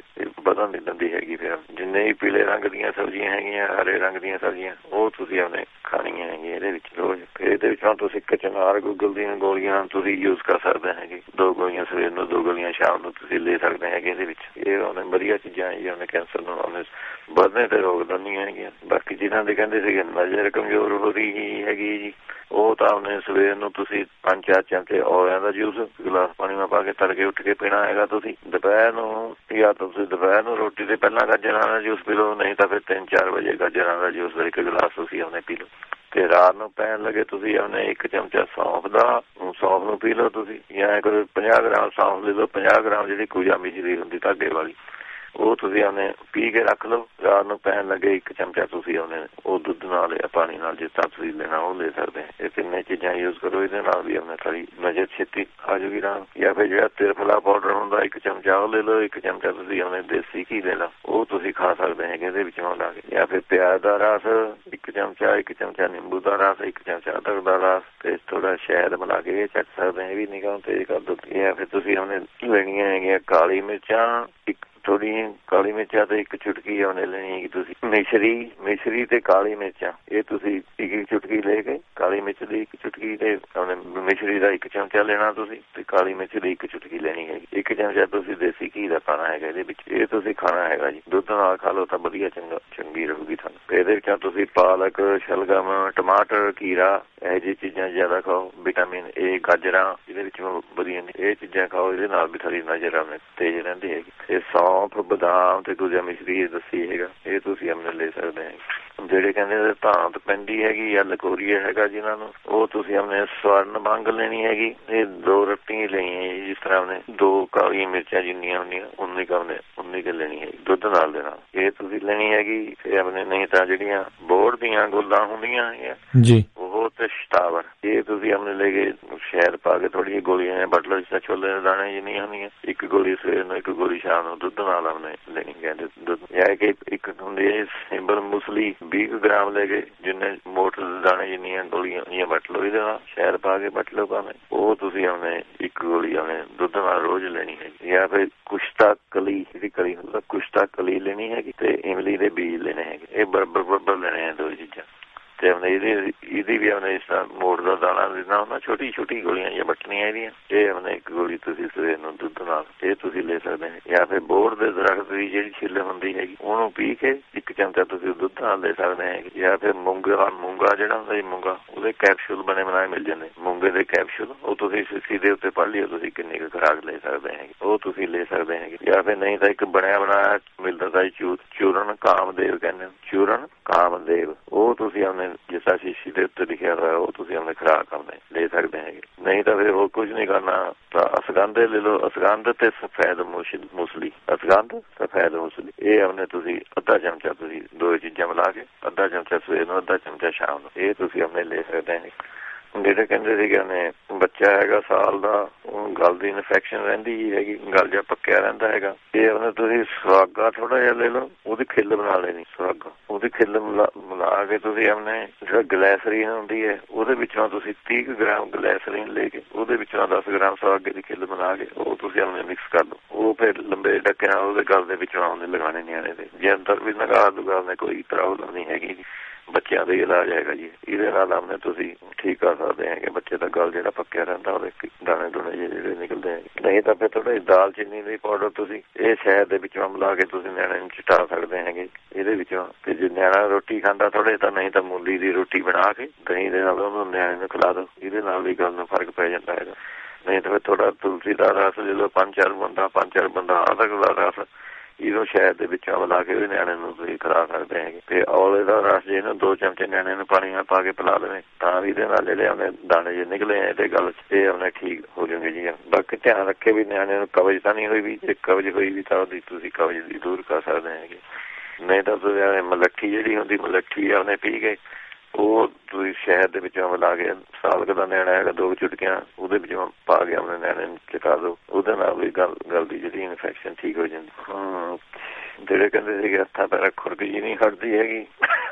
ਵਧਣ ਨਹੀਂ ਦਿੰਦੀ ਹੈਗੀ। ਫਿਰ ਜਿੰਨੇ ਵੀ ਪੀਲੇ ਰੰਗ ਦੀਆਂ ਸਬਜ਼ੀਆਂ ਹੈਗੀਆਂ, ਹਰੇ ਰੰਗ ਦੀਆਂ ਸਬਜ਼ੀਆਂ, ਉਹ ਤੁਸੀਂ ਆਪਣੇ ਖਾਣੀਆਂ ਹੈਗੀਆਂ ਇਹਦੇ ਵਿੱਚ ਰੋਜ਼। ਫਿਰ ਇਹਦੇ ਵਿੱਚ ਤੁਸੀਂ ਕਚਨਾਰ ਗੂਗਲ ਦੀਆਂ ਗੋਲੀਆਂ ਤੁਸੀਂ ਯੂਜ਼ ਕਰ ਸਕਦੇ ਹੈਗੇ। ਦੋ ਗੋਲੀਆਂ ਸਵੇਰ ਨੂੰ, ਦੋ ਗੋਲੀਆਂ ਸ਼ਾਮ ਨੂੰ ਤੁਸੀਂ ਲੈ ਸਕਦੇ ਹੈਗੇ ਇਹਦੇ ਵਿੱਚ। ਇਹ ਉਹਨੇ ਵਧੀਆ ਚੀਜ਼ਾਂ ਜੀ, ਉਹਨੇ ਕੈਂਸਰ ਨੂੰ ਉਹਨੇ ਵਧਣੇ ਤੇ ਰੋਕ ਦਿੰਦੀਆਂ ਹੈਗੀਆਂ। ਬਾਕੀ ਜਿਹਨਾਂ ਦੇ ਕਹਿੰਦੇ ਸੀਗੇ ਨਜ਼ਰ ਕਮਜ਼ੋਰ ਹੋ ਰਹੀ ਹੈਗੀ ਜੀ, ਉਹ ਤਾਂ ਉਹਨੇ ਸਵੇਰ ਨੂੰ ਤੁਸੀਂ ਪੰਜ ਚਾਰ ਚਮਚੇ ਔਲਿਆਂ ਦਾ ਜੂਸ ਗਲਾਸ ਪਾਣੀ ਨਾਲ ਪਾ ਕੇ ਤੜਕੇ ਉੱਠ ਕੇ ਪੀਣਾ ਹੈਗਾ। ਤੁਸੀਂ ਦੁਪਹਿਰ ਨੂੰ ਜਾਂ ਤੁਸੀਂ ਦੁਪਹਿਰ ਨੂੰ ਰੋਟੀ ਦੇ ਪਹਿਲਾਂ ਗਾਜਰਾਂ ਦਾ ਜੂਸ ਪੀ ਲਓ, ਨਹੀਂ ਤਾਂ ਫਿਰ ਤਿੰਨ ਚਾਰ ਵਜੇ ਗਾਜਰਾਂ ਦਾ ਜੂਸ ਦਾ ਇੱਕ ਗਲਾਸ ਤੁਸੀਂ ਉਹਨੇ ਪੀ ਲਓ। ਤੇ ਰਾਤ ਨੂੰ ਪੈਣ ਲੱਗੇ ਤੁਸੀਂ ਉਹਨੇ ਇੱਕ ਚਮਚਾ ਸੌਂਫ ਦਾ, ਸੌਂਫ ਨੂੰ ਪੀ ਲਓ ਤੁਸੀਂ, ਜਾਂ ਕੋਈ ਪੰਜਾਹ ਗ੍ਰਾਮ ਸੌਂਫ ਲੈ ਲਓ, ਪੰਜਾਹ ਗ੍ਰਾਮ ਜਿਹੜੀ ਕੁਜਾ ਮਿਸ਼ਰੀ ਹੁੰਦੀ ਧਾਗੇ ਵਾਲੀ, ਉਹ ਤੁਸੀਂ ਉਹਨੇ ਪੀ ਕੇ ਰੱਖ ਲਓ। ਰਾਤ ਨੂੰ ਪੈਣ ਲੱਗੇ ਇੱਕ ਚਮਚਾ ਤੁਸੀਂ ਉਹਨੇ ਉਹ ਦੁੱਧ ਨਾਲ ਜਾਂ ਪਾਣੀ ਨਾਲ ਜਿਸ ਤਰ੍ਹਾਂ ਤੁਸੀਂ ਲੈਣਾ ਉਹ ਲੈ ਸਕਦੇ। ਇਹ ਤਿੰਨੇ ਚੀਜ਼ਾਂ ਯੂਜ਼ ਕਰੋ, ਇਹਦੇ ਨਾਲ ਵੀ ਆਪਣੇ ਸਾਰੀ ਨਜ਼ਰ ਛੇਤੀ ਆ ਜਾਊਗੀ ਰਾਮ। ਜਾਂ ਫਿਰ ਜਿਹੜਾ ਤਿਰਫਲਾ ਪਾਊਡਰ ਹੁੰਦਾ ਇੱਕ ਚਮਚਾ ਉਹ ਲੈ ਲਓ, ਇੱਕ ਚਮਚਾ ਤੁਸੀਂ ਉਹਨੇ ਦੇਸੀ ਘੀ ਲੈ ਲਓ, ਉਹ ਤੁਸੀਂ ਖਾ ਸਕਦੇ ਹੈਗੇ ਇਹਦੇ ਵਿੱਚੋਂ ਲਾ ਕੇ। ਜਾਂ ਫਿਰ ਪਿਆਜ਼ ਦਾ ਰਸ ਇੱਕ ਚਮਚਾ, ਇੱਕ ਚਮਚਾ ਨਿੰਬੂ ਦਾ ਰਸ, ਇੱਕ ਚਮਚਾ ਅਦਰਕ ਦਾ ਰਸ ਤੇ ਥੋੜਾ ਸ਼ਹਿਦ ਮਿਲਾ ਕੇ ਇਹ ਚੱਕ ਸਕਦੇ ਇਹ ਵੀ ਨਿਗਾਹ ਤੇਜ਼ ਕਰ ਦੋ। ਜਾਂ ਫਿਰ ਤੁਸੀਂ ਉਹਨੇ ਲੈਣੀਆਂ ਹੈਗੀਆਂ ਕਾਲੀ ਮਿਰਚਾਂ, ਇੱਕ ਥੋੜੀ ਕਾਲੀ ਮਿਰਚਾਂ ਤੇ ਇੱਕ ਚੁਟਕੀ ਉਹਨੇ ਲੈਣੀ ਹੈਗੀ ਤੁਸੀਂ ਮਿਸ਼ਰੀ, ਮਿਸ਼ਰੀ ਤੇ ਕਾਲੀ ਮਿਰਚਾਂ, ਇਹ ਤੁਸੀਂ ਇੱਕ ਇੱਕ ਚੁਟਕੀ ਲੈ ਕੇ ਕਾਲੀ ਮਿਰਚ ਦੀ ਇੱਕ ਚੁਟਕੀ ਤੇ ਉਹਨੇ ਮਿਸ਼ਰੀ ਦਾ ਇੱਕ ਚਮਚਾ ਲੈਣਾ ਤੁਸੀਂ, ਤੇ ਕਾਲੀ ਮਿਰਚ ਦੀ ਇੱਕ ਚੁਟਕੀ ਲੈਣੀ ਹੈਗੀ। ਇੱਕ ਚਮਚਾ ਤੁਸੀਂ ਦੇਸੀ ਘੀ ਦਾ ਖਾਣਾ ਹੈਗਾ ਇਹਦੇ ਵਿੱਚ, ਇਹ ਤੁਸੀਂ ਖਾਣਾ ਹੈਗਾ ਜੀ। ਦੁੱਧ ਨਾਲ ਖਾ ਲਓ ਤਾਂ ਵਧੀਆ ਚੰਗਾ ਚੰਗੀ ਰਹੂਗੀ ਤੁਹਾਨੂੰ। ਇਹਦੇ ਵਿੱਚ ਤੁਸੀਂ ਪਾਲਕ, ਸ਼ਲਗਮ, ਟਮਾਟਰ, ਖੀਰਾ ਇਹੋ ਜਿਹੀ ਚੀਜ਼ਾਂ ਜ਼ਿਆਦਾ ਖਾਓ। ਵਿਟਾਮਿਨ ਏ, ਗਾਜਰਾਂ ਇਹਦੇ ਵਿੱਚ ਵਧੀਆ ਨੇ, ਇਹ ਚੀਜ਼ਾਂ ਖਾਓ, ਇਹਦੇ ਨਾਲ ਵੀ ਸਾਡੀ ਨਜ਼ਰ ਆਪਣੇ ਤੇਜ਼ ਰਹਿੰਦੀ ਹੈਗੀ। ਇਹ ਸੌਂਫ, ਬਦਾਮ ਤੇ ਦੂਜਾ ਮਿਸ਼ਰੀ ਦੱਸੀ ਹੈਗਾ, ਇਹ ਤੁਸੀਂ ਆਪਣੇ ਲੈ ਸਕਦੇ ਹੈਗੇ। ਜਿਹੜੇ ਕਹਿੰਦੇ ਧਾਂਤ ਪੈਂਦੀ ਹੈਗੀ ਜਾਂ ਲਕੋਰੀਆ ਹੈਗਾ ਜਿਹਨਾਂ ਨੂੰ, ਉਹ ਤੁਸੀਂ ਆਪਣੇ ਸਵਰਨ ਭੰਗ ਲੈਣੀ ਹੈਗੀ। ਇਹ ਦੋ ਰੱਟੀਆਂ ਲੈਣੀਆਂ ਜਿਸ ਤਰ੍ਹਾਂ ਉਹਨੇ ਦੋ ਕਾਲੀਆਂ ਮਿਰਚਾਂ ਜਿੰਨੀਆਂ ਹੁੰਦੀਆਂ ਉਨੀ ਕੁ ਉਹਨੇ ਉਨੀ ਕੁ ਲੈਣੀ ਹੈਗੀ ਦੁੱਧ ਨਾਲ ਦੇ ਨਾਲ, ਇਹ ਤੁਸੀਂ ਲੈਣੀ ਹੈਗੀ। ਤੇ ਆਪਣੇ ਨਹੀਂ ਤਾਂ ਜਿਹੜੀਆਂ ਬੋਰਡ ਦੀਆਂ ਗੋਲਾਂ ਹੁੰਦੀਆਂ ਹੈਗੀਆਂ ਜੀ, ਉਹ ਤੇ ਸ਼ਤਾਵਰ, ਇਹ ਤੁਸੀਂ ਆਪਣੇ ਲੈ ਕੇ ਸ਼ਹਿਦ ਪਾ ਕੇ ਥੋੜ੍ਹੀ ਜਿਹੀ ਗੋਲੀਆਂ ਵੱਟ ਲਓ, ਜਿਸ ਤਰ੍ਹਾਂ ਛੋਲੇ ਦੇ ਦਾਣੇ ਜਿੰਨੀਆਂ ਹੁੰਦੀਆਂ, ਇੱਕ ਗੋਲੀ ਸਵੇਰ ਨੂੰ, ਇੱਕ ਗੋਲੀ ਸ਼ਾਮ ਨੂੰ ਦੁੱਧ ਨਾਲ ਆਪਣੇ ਲੈਣੀ ਕਹਿੰਦੇ ਦੁੱਧ। ਜਾਂ ਕਿ ਇੱਕ ਹੁੰਦੀ ਹੈ ਸਿੰਬਲ ਮੁਸਲੀ ਵੀਹ ਗ੍ਰਾਮ ਲੈ ਕੇ, ਜਿੰਨੇ ਮੋਟਰ ਦੇ ਦਾਣੇ ਜਿੰਨੀਆਂ ਗੋਲੀਆਂ ਹੋਈਆਂ ਵੱਟ ਲਓ, ਇਹਦੇ ਨਾਲ ਸ਼ਹਿਦ ਪਾ ਕੇ ਵੱਟ ਲਓ ਭਾਵੇਂ, ਉਹ ਤੁਸੀਂ ਆਪਣੇ ਇੱਕ ਗੋਲੀ ਆਪਣੇ ਦੁੱਧ ਨਾਲ ਰੋਜ਼ ਲੈਣੀ ਹੈਗੀ। ਜਾਂ ਫਿਰ ਕੁਸ਼ਤਾ ਕਲੀ, ਜਿਹੜੀ ਕਲੀ ਹੁੰਦਾ ਕੁਸ਼ਤਾ ਕਲੀ ਲੈਣੀ ਹੈਗੀ, ਤੇ ਇਮਲੀ ਦੇ ਬੀਜ ਲੈਣੇ ਹੈਗੇ, ਇਹ ਬਰਾਬਰ ਬਰਾਬਰ ਲੈਣੇ ਆ ਦੋ ਚੀਜ਼ਾਂ। ਤੇ ਆਪਣੇ ਇਹਦੀ ਇਹਦੀ ਵੀ ਆਪਣੇ ਇਸ ਤਰ੍ਹਾਂ ਮੋੜ ਦਾ ਦਾਣਾ ਦੇਣਾ ਹੁੰਦਾ, ਛੋਟੀ ਛੋਟੀ ਗੋਲੀਆਂ ਜਾਂ ਵੱਟਣੀਆਂ ਇਹਦੀਆਂ, ਇਹ ਆਪਣੇ ਇੱਕ ਗੋਲੀ ਤੁਸੀਂ ਸਵੇਰ ਨੂੰ ਦੁੱਧ ਨਾਲ ਇਹ ਤੁਸੀਂ ਲੈ ਸਕਦੇ ਹੋ। ਜਾਂ ਫਿਰ ਬੋਰ ਦੇ ਦਰਖਤ ਦੀ ਜਿਹੜੀ ਛਿੱਲ ਹੁੰਦੀ ਹੈਗੀ ਉਹਨੂੰ ਪੀ ਕੇ ਇੱਕ ਚਮਚਾ ਤੁਸੀਂ ਦੁੱਧ ਨਾਲ ਲੈ ਸਕਦੇ ਹੈਗੇ। ਜਾਂ ਫਿਰ ਮੂੰਗਾ, ਮੂੰਗਾ ਜਿਹੜਾ ਹੁੰਦਾ ਜੀ ਮੂੰਗਾ, ਉਹਦੇ ਕੈਪਸੂਲ ਬਣੇ ਬਣਾਏ ਮਿਲ ਜਾਂਦੇ, ਮੂੰਗੇ ਦੇ ਕੈਪਸੂਲ, ਉਹ ਤੁਸੀਂ ਸੀਸੀ ਦੇ ਉੱਤੇ ਪੜ੍ਹ ਲਿਓ ਤੁਸੀਂ ਕਿੰਨੀ ਕੁ ਖੁਰਾਕ ਲੈ ਸਕਦੇ ਹੈਗੇ, ਉਹ ਤੁਸੀਂ ਲੈ ਸਕਦੇ ਹੈਗੇ। ਜਾਂ ਫਿਰ ਨਹੀਂ ਤਾਂ ਇੱਕ ਬਣਿਆ ਬਣਾਇਆ ਮਿਲਦਾ ਜੀ ਚੂਰਨ, ਕਾਮਦੇਵ ਕਹਿੰਦੇ ਚੂਰਨ ਕਾਮਦੇਵ, ਉਹ ਤੁਸੀਂ ਆਪਣੇ ਜਿਸ ਤਰ੍ਹਾਂ ਸ਼ੀਸ਼ੀ ਦੇ ਉੱਤੇ ਲਿਖਿਆ ਹੋਇਆ ਉਹ ਤੁਸੀਂ ਆਪਣੇ ਖੁਰਾਕ ਆਪਣੇ ਲੈ ਸਕਦੇ ਹੈਗੇ। ਨਹੀਂ ਤਾਂ ਫਿਰ ਹੋਰ ਕੁਝ ਨਹੀਂ ਕਰਨਾ ਤਾਂ ਅਸਗੰਧ ਲੈ ਲਓ, ਅਸਗੰਧ ਤੇ ਸਫੈਦ ਮੁਸਲੀ, ਅਸਗੰਧ ਸਫੈਦ ਮੁਸਲੀ, ਇਹ ਆਪਣੇ ਤੁਸੀਂ ਅੱਧਾ ਚਮਚਾ ਤੁਸੀਂ ਦੋ ਚੀਜ਼ਾਂ ਮਿਲਾ ਕੇ ਅੱਧਾ ਚਮਚਾ ਸਵੇਰ ਨੂੰ, ਅੱਧਾ ਚਮਚਾ ਸ਼ਾਮ ਨੂੰ, ਇਹ ਤੁਸੀਂ ਆਪਣੇ ਲੈ ਸਕਦੇ ਹੈਗੇ। ਜਿਹੜੇ ਕਹਿੰਦੇ ਸੀਗੇ ਉਹਨੇ ਬੱਚਾ ਹੈਗਾ ਸਾਲ ਦਾ, ਉਹ ਗਲ ਦੀ ਇਨਫੈਕਸ਼ਨ ਰਹਿੰਦੀ ਹੈਗੀ, ਗਲ ਜਿਹਾ ਪੱਕਿਆ ਰਹਿੰਦਾ ਹੈਗਾ, ਇਹ ਉਹਨੇ ਤੁਸੀਂ ਸੁਹਾਗਾ ਥੋੜਾ ਜਿਹਾ ਲੈ ਲਓ, ਉਹਦੀ ਖਿੱਲ ਬਣਾ ਲੈਣੀ, ਸੁਹਾਗਾ ਉਹਦੀ ਖਿੱਲ ਮਿਲਾ ਕੇ ਤੁਸੀਂ ਆਪਣੇ ਜਿਹੜਾ ਗਲੈਸਰੀਨ ਹੁੰਦੀ ਹੈ ਉਹਦੇ ਵਿੱਚੋਂ ਤੁਸੀਂ ਤੀਹ ਗ੍ਰਾਮ ਗਲੈਸਰੀਨ ਲੈ ਕੇ ਉਹਦੇ ਵਿੱਚੋਂ ਦਸ ਗ੍ਰਾਮ ਸੁਹਾਗੇ ਦੀ ਖਿੱਲ ਬਣਾ ਕੇ ਉਹ ਤੁਸੀਂ ਆਪਣੇ ਮਿਕਸ ਕਰ ਲਓ, ਉਹ ਫਿਰ ਲੰਬੇ ਡੱਕੇ ਨਾਲ ਉਹਦੇ ਗਲ ਦੇ ਵਿੱਚੋਂ ਆਉਂਦੇ ਲਗਾਉਣੇ ਨਿਆਣੇ ਦੇ, ਜੇ ਅੰਦਰ ਵੀ ਨਗਾ ਦੁਗਾ ਕੋਈ ਪ੍ਰੋਬਲਮ ਨਹੀਂ ਹੈਗੀ, ਬੱਚਿਆਂ ਦਾ ਇਲਾਜ ਹੈਗਾ ਜੀ। ਇਹਦੇ ਨਾਲ ਆਪਣੇ ਤੁਸੀਂ ਠੀਕ ਕਰ ਸਕਦੇ ਹੈਗੇ ਬੱਚੇ ਦਾ ਗਲ ਜਿਹੜਾ ਪੱਕਿਆ ਰਹਿੰਦਾ ਉਹਦੇ ਦਾਣੇ ਦੁਣੇ ਜਿਹੜੇ ਨਿਕਲਦੇ ਹੈਗੇ। ਨਹੀਂ ਤਾਂ ਫਿਰ ਥੋੜਾ ਦਾਲ ਚੀਨੀ ਦੀ ਪਾਊਡਰ ਤੁਸੀਂ ਇਹ ਸ਼ਹਿਦ ਦੇ ਵਿੱਚੋਂ ਮਿਲਾ ਕੇ ਤੁਸੀਂ ਨਿਆਣੇ ਨੂੰ ਚਟਾ ਸਕਦੇ ਹੈਗੇ ਇਹਦੇ ਵਿੱਚੋਂ। ਤੇ ਜੇ ਨਿਆਣਾ ਰੋਟੀ ਖਾਂਦਾ ਥੋੜੇ ਤਾਂ ਨਹੀਂ ਤਾਂ ਮੂਲੀ ਦੀ ਰੋਟੀ ਬਣਾ ਕੇ ਦਹੀਂ ਦੇ ਨਾਲ ਉਹਨੂੰ ਨਿਆਣੇ ਨੂੰ ਖਿਲਾ ਦਿਓ, ਇਹਦੇ ਨਾਲ ਵੀ ਗੱਲ ਨੂੰ ਫਰਕ ਪੈ ਜਾਂਦਾ ਹੈਗਾ। ਨਹੀਂ ਤਾਂ ਫਿਰ ਥੋੜਾ ਤੁਲਸੀ ਦਾ ਰਸ ਜਦੋਂ ਪੰਜ ਚਾਰ ਬੰਦਾ ਪੰਜ ਚਾਰ ਬੰਦਾ ਅਦਰਕ ਦਾ ਰਸ ਇਹਨੂੰ ਸ਼ਹਿਦ ਦੇ ਵਿੱਚੋਂ ਮਿਲਾ ਕੇ ਵੀ ਨਿਆਣੇ ਨੂੰ ਤੁਸੀਂ ਖਿਲਾ ਸਕਦੇ ਹੈਗੇ। ਤੇ ਔਲੇ ਦਾ ਰਸ ਜੇ ਇਹਨੂੰ ਦੋ ਚਮਚੇ ਨਿਆਣੇ ਨੂੰ ਪਾਣੀ ਨਾਲ ਪਾ ਕੇ ਪਿਲਾ ਦੇਵੇ ਤਾਂ ਵੀ ਇਹਦੇ ਨਾਲ ਜਿਹੜੇ ਆਪਣੇ ਦਾਣੇ ਜੇ ਨਿਕਲੇ ਆ ਤੇ ਗੱਲ ਇਹ ਆਪਣੇ ਠੀਕ ਹੋ ਜਾਣਗੇ ਜੀ। ਬਾਕੀ ਧਿਆਨ ਰੱਖੇ ਵੀ ਨਿਆਣੇ ਨੂੰ ਕਬਜ਼ ਤਾਂ ਨਹੀਂ ਹੋਈ ਵੀ, ਜੇ ਕਬਜ਼ ਹੋਈ ਵੀ ਤਾਂ ਉਹਦੀ ਤੁਸੀਂ ਕਬਜ਼ ਦੀ ਦੂਰ ਕਰ ਸਕਦੇ ਹੈਗੇ। ਨਹੀਂ ਤਾਂ ਤੁਸੀਂ ਮਲੱਠੀ ਜਿਹੜੀ ਹੁੰਦੀ ਮਲੱਠੀ ਆਪਣੇ ਪੀ ਕੇ ਉਹ ਤੁਸੀਂ ਸ਼ਹਿਦ ਦੇ ਵਿੱਚੋਂ ਮਿਲਾ ਕੇ ਸਾਲ ਕੁ ਦਾ ਨਿਆਣਾ ਹੈਗਾ ਦੋ ਚੁਟਕੀਆਂ ਉਹਦੇ ਵਿੱਚੋਂ ਪਾ ਕੇ ਆਪਣੇ ਨਿਆਣੇ ਨੂੰ ਚਕਾ ਦਿਓ, ਉਹਦੇ ਨਾਲ ਵੀ ਗੱਲ ਗੱਲ ਦੀ ਜਿਹੜੀ ਇਨਫੈਕਸ਼ਨ ਠੀਕ ਹੋ ਜਾਂਦੀ। ਹਾਂ ਜਿਹੜੇ ਕਹਿੰਦੇ ਸੀਗੇ ਹੱਥਾਂ ਪੈਰਾਂ ਖੁਰਕ ਜੀ ਨਹੀਂ ਹਟਦੀ ਹੈਗੀ,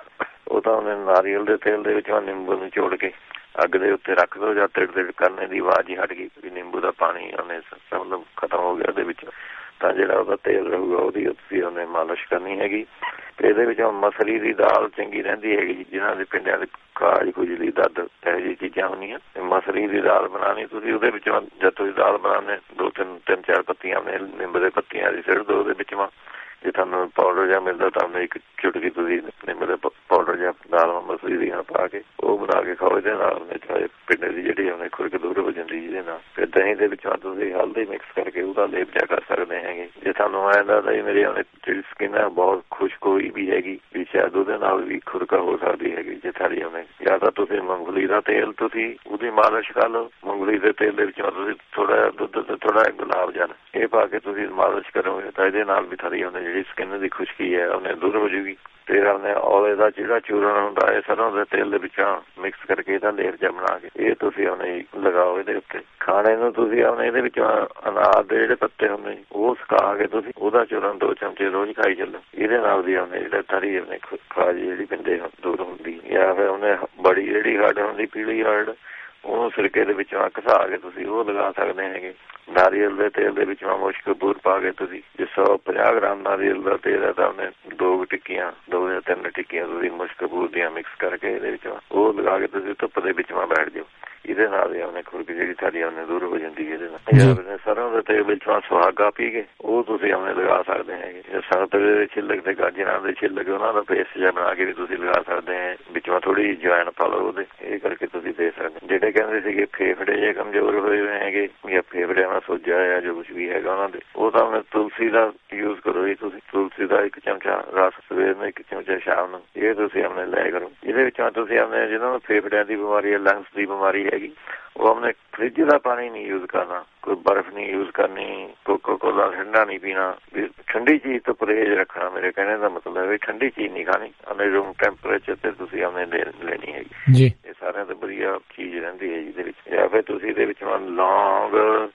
ਉਹ ਤਾਂ ਉਹਨੇ ਨਾਰੀਅਲ ਦੇ ਤੇਲ ਦੇ ਵਿੱਚੋਂ ਨਿੰਬੂ ਨੂੰ ਨਿਚੋੜ ਕੇ ਅੱਗ ਦੇ ਉੱਤੇ ਰੱਖ ਦਿਓ, ਜਾਂ ਤਿੜ ਤਿੜ ਕਰਨੇ ਦੀ ਆਵਾਜ਼ ਹੀ ਹਟ ਗਈ, ਨਿੰਬੂ ਦਾ ਪਾਣੀ ਉਹਨੇ ਮਤਲਬ ਖਤਮ ਹੋ ਗਿਆ ਉਹਦੇ ਵਿੱਚ, ਤਾਂ ਜਿਹੜਾ ਉਹਦਾ ਤੇਲ ਰਹੂਗਾ ਉਹਦੀ ਤੁਸੀਂ ਉਹਨੇ ਮਾਲਿਸ਼ ਕਰਨੀ ਹੈਗੀ। ਤੇ ਇਹਦੇ ਵਿੱਚ ਮਸਰੀ ਦੀ ਦਾਲ ਚੰਗੀ ਰਹਿੰਦੀ ਹੈਗੀ ਜੀ, ਜਿਨ੍ਹਾਂ ਦੇ ਪਿੰਡਾਂ ਦੇ ਕਾਜ ਖੁਜਲੀ ਦਰਦ ਇਹੋ ਜਿਹੀ ਚੀਜ਼ਾਂ ਹੁੰਦੀਆਂ। ਮਸਰੀ ਦੀ ਦਾਲ ਬਣਾਉਣੀ ਤੁਸੀਂ, ਉਹਦੇ ਵਿੱਚੋਂ ਜਦ ਤੁਸੀਂ ਦਾਲ ਬਣਾਉਂਦੇ ਦੋ ਤਿੰਨ ਤਿੰਨ ਚਾਰ ਪੱਤੀਆਂ ਆਪਣੇ ਨਿੰਬ ਦੇ ਪੱਤੀਆਂ ਦੀ ਸਿੱਟ ਦਿਓ ਉਹਦੇ ਵਿੱਚੋਂ। ਜੇ ਤੁਹਾਨੂੰ ਪਾਊਡਰ ਜਿਹਾ ਮਿਲਦਾ ਤਾਂ ਇੱਕ ਚੁਟਕੀ ਤੁਸੀਂ ਨਿੰਮ ਦੇ ਪਾਊਡਰ ਜਿਹਾ ਦਾਲ ਮਸਰੀ ਦੀਆਂ ਪਾ ਕੇ ਉਹ ਬਣਾ ਕੇ ਖਾਓ। ਇਹਦੇ ਨਾਲ ਪਿੰਡੇ ਦੀ ਜਿਹੜੀ ਉਹਨੇ ਖੁਰਕ ਦੂਰ ਹੋ ਜਾਂਦੀ ਜਿਹਦੇ ਨਾਲ। ਫਿਰ ਦਹੀਂ ਦੇ ਵਿੱਚੋਂ ਤੁਸੀਂ ਹਲਦੀ ਮਿਕਸ ਕਰਕੇ ਉਹਦਾ ਲੇਪ ਜਿਹਾ ਕਰ ਸਕਦੇ ਹੈਗੇ। ਜੇ ਤੁਹਾਨੂੰ ਐਂ ਲੱਗਦਾ ਜੀ ਮੇਰੀ ਉਹਨੇ ਜਿਹੜੀ ਸਕਿਨ ਹੈ ਬਹੁਤ ਖੁਸ਼ਕ ਹੋਈ ਵੀ ਹੈਗੀ ਵੀ ਸ਼ਾਇਦ ਉਹਦੇ ਨਾਲ ਵੀ ਖੁਰਕਾ ਹੋ ਸਕਦੀ ਹੈਗੀ ਜੇ ਥਾਲੀ ਉਹਨੇ, ਜਾਂ ਤਾਂ ਤੁਸੀਂ ਮੂੰਗਫਲੀ ਦਾ ਤੇਲ ਤੁਸੀਂ ਉਹਦੀ ਮਾਲਿਸ਼ ਕਰ ਲਓ। ਮੂੰਗਫਲੀ ਦੇ ਤੇਲ ਦੇ ਵਿੱਚੋਂ ਤੁਸੀਂ ਥੋੜਾ ਜਿਹਾ ਦੁੱਧ ਤੇ ਥੋੜਾ ਜਿਹਾ ਗੁਲਾਬ ਜਲ ਇਹ ਪਾ ਕੇ ਤੁਸੀਂ ਮਾਲਿਸ਼ ਕਰੋਗੇ ਤਾਂ ਇਹਦੇ ਨਾਲ ਵੀ ਥਾਲੀ ਉਹਨੇ ਜਿਹੜੀ ਸਕਿਨ ਦੀ ਖੁਸ਼ਕੀ ਹੈ ਉਹਨੇ ਦੂਰ ਹੋ ਜੂਗੀ। ਫਿਰ ਆਪਣੇ ਔਲੇ ਦਾ ਜਿਹੜਾ ਚੂਰਨ ਹੁੰਦਾ ਹੈ ਸਰੋਂ ਦੇ ਤੇਲ ਦੇ ਵਿੱਚੋਂ ਮਿਕਸ ਕਰਕੇ ਇਹਦਾ ਲੇਪ ਜਿਹਾ ਬਣਾ ਕੇ ਇਹ ਤੁਸੀਂ ਉਹਨੇ ਲਗਾਓ ਇਹਦੇ ਉੱਤੇ। ਖਾਣੇ ਨੂੰ ਤੁਸੀਂ ਆਪਣੇ ਇਹਦੇ ਵਿੱਚੋਂ ਅਨਾਰ ਦੇ ਜਿਹੜੇ ਪੱਤੇ ਹੁੰਦੇ ਉਹ ਸੁਕਾ ਕੇ ਤੁਸੀਂ ਉਹਦਾ ਚੂਰਨ ਦੋ ਚਮਚੇ ਰੋਜ਼ ਖਾਈ ਚੱਲੋ। ਇਹਦੇ ਨਾਲ ਵੀ ਉਹਨੇ ਜਿਹੜਾ ਥਰੀ ਉਹਨੇ ਖਾਜ ਜਿਹੜੀ ਪਿੰਡੇ ਦੂਰ ਹੁੰਦੀ। ਜਾਂ ਫਿਰ ਉਹਨੇ ਬੜੀ ਜਿਹੜੀ ਹੱਡ ਹੁੰਦੀ ਪੀਲੀ ਹੱਡ ਉਹਨੂੰ ਸਿਰਕੇ ਦੇ ਵਿੱਚੋਂ ਘਸਾ ਕੇ ਤੁਸੀਂ ਉਹ ਲਗਾ ਸਕਦੇ ਹੈਗੇ। ਨਾਰੀਅਲ ਦੇ ਤੇਲ ਦੇ ਵਿੱਚੋਂ ਮੁਸ਼ਕ ਬੂਰ ਪਾ ਕੇ ਤੁਸੀਂ ਜੇ ਸੌ ਪੰਜਾਹ ਗ੍ਰਾਮ ਨਾਰੀਅਲ ਦਾ ਤੇਲ ਹੈ ਤਾਂ ਉਹਨੇ ਦੋ ਟਿੱਕੀਆਂ ਦੋ ਜਾਂ ਤਿੰਨ ਟਿੱਕੀਆਂ ਤੁਸੀਂ ਮੁਸ਼ਕ ਬੂਰ ਦੀਆਂ ਮਿਕਸ ਕਰਕੇ ਇਹਦੇ ਵਿੱਚ ਉਹ ਲਗਾ ਕੇ ਤੁਸੀਂ ਧੁੱਪ ਦੇ ਵਿੱਚ ਬੈਠ ਜਾਓ। ਇਹਦੇ ਨਾਲ ਹੀ ਉਹਨੇ ਖੁਰਕ ਜਿਹੜੀ ਸਾਡੀ ਉਹਨੇ ਦੂਰ ਹੋ ਜਾਂਦੀ ਹੈ। ਇਹਦੇ ਨਾਲ ਸਰੋਂ ਦੇ ਤੇਲ ਵਿੱਚੋਂ ਸੁਹਾਗਾ ਪੀ ਕੇ ਉਹ ਤੁਸੀਂ ਉਹਨੇ ਲਗਾ ਸਕਦੇ ਹੈਗੇ। ਸੰਤਰੇ ਦੇ ਛਿੱਲਕ ਤੇ ਗਾਜਰਾਂ ਦੇ ਛਿੱਲਕ ਉਹਨਾਂ ਦਾ ਪੇਸਟ ਜਿਹਾ ਬਣਾ ਕੇ ਵੀ ਤੁਸੀਂ ਲਗਾ ਸਕਦੇ ਹੈ। ਵਿੱਚੋਂ ਥੋੜੀ ਜਵੈਣ ਪਾ ਲਓ ਉਹਦੇ, ਇਹ ਕਰਕੇ ਤੁਸੀਂ ਦੇ ਸਕਦੇ। ਜਿਹੜੇ ਕਹਿੰਦੇ ਸੀਗੇ ਫੇਫੜੇ ਜੇ ਕਮਜ਼ੋਰ ਹੋਏ ਹੋਏ ਹੈਗੇ ਜਾਂ ਫੇਫੜਿਆਂ ਨਾਲ ਸੋਜਾ ਆ ਜੋ ਕੁਛ ਵੀ ਹੈਗਾ ਉਹਨਾਂ ਦੇ, ਉਹ ਤਾਂ ਉਹਨੇ ਤੁਲਸੀ ਦਾ ਯੂਜ਼ ਕਰੋ ਜੀ ਤੁਸੀਂ। ਤੁਲਸੀ ਦਾ ਇੱਕ ਚਮਚਾ ਰਸ ਸਵੇਰ ਨੂੰ, ਇੱਕ ਚਮਚਾ ਸ਼ਾਮ ਨੂੰ, ਇਹ ਤੁਸੀਂ ਆਪਣੇ ਲਿਆ ਕਰੋ। ਇਹਦੇ ਵਿੱਚੋਂ ਤੁਸੀਂ ਆਪਣੇ ਜਿਹਨਾਂ ਨੂੰ ਫੇਫੜਿਆਂ ਦੀ ਬਿਮਾਰੀ ਹੈ, ਲੰਗਸ ਦੀ ਬਿਮਾਰੀ ਹੈਗੀ, ਉਹ ਆਪਣੇ ਫਰਿੱਜ ਦਾ ਪਾਣੀ ਨਹੀਂ ਯੂਜ਼ ਕਰਨਾ, ਕੋਈ ਬਰਫ਼ ਨਹੀਂ ਯੂਜ਼ ਕਰਨੀ, ਕੋਕਾ ਕੋਲਾ ਠੰਡਾ ਨਹੀਂ ਪੀਣਾ, ਵੀ ਠੰਡੀ ਚੀਜ਼ ਤੋਂ ਪਰਹੇਜ਼ ਰੱਖਣਾ। ਮੇਰੇ ਕਹਿਣੇ ਦਾ ਮਤਲਬ ਹੈ ਵੀ ਠੰਡੀ ਚੀਜ਼ ਨਹੀਂ ਖਾਣੀ, ਆਪਣੇ ਰੂਮ ਟੈਂਪਰੇਚਰ ਤੇ ਤੁਸੀਂ ਆਪਣੇ ਲੈਣੀ ਹੈਗੀ ਜੀ। ਇਹ ਸਾਰਿਆਂ ਤੋਂ ਵਧੀਆ ਚੀਜ਼ ਰਹਿੰਦੀ ਹੈ ਜਿਹਦੇ ਵਿੱਚ। ਜਾਂ ਫਿਰ ਤੁਸੀਂ ਇਹਦੇ ਵਿੱਚ ਲੌਂਗ,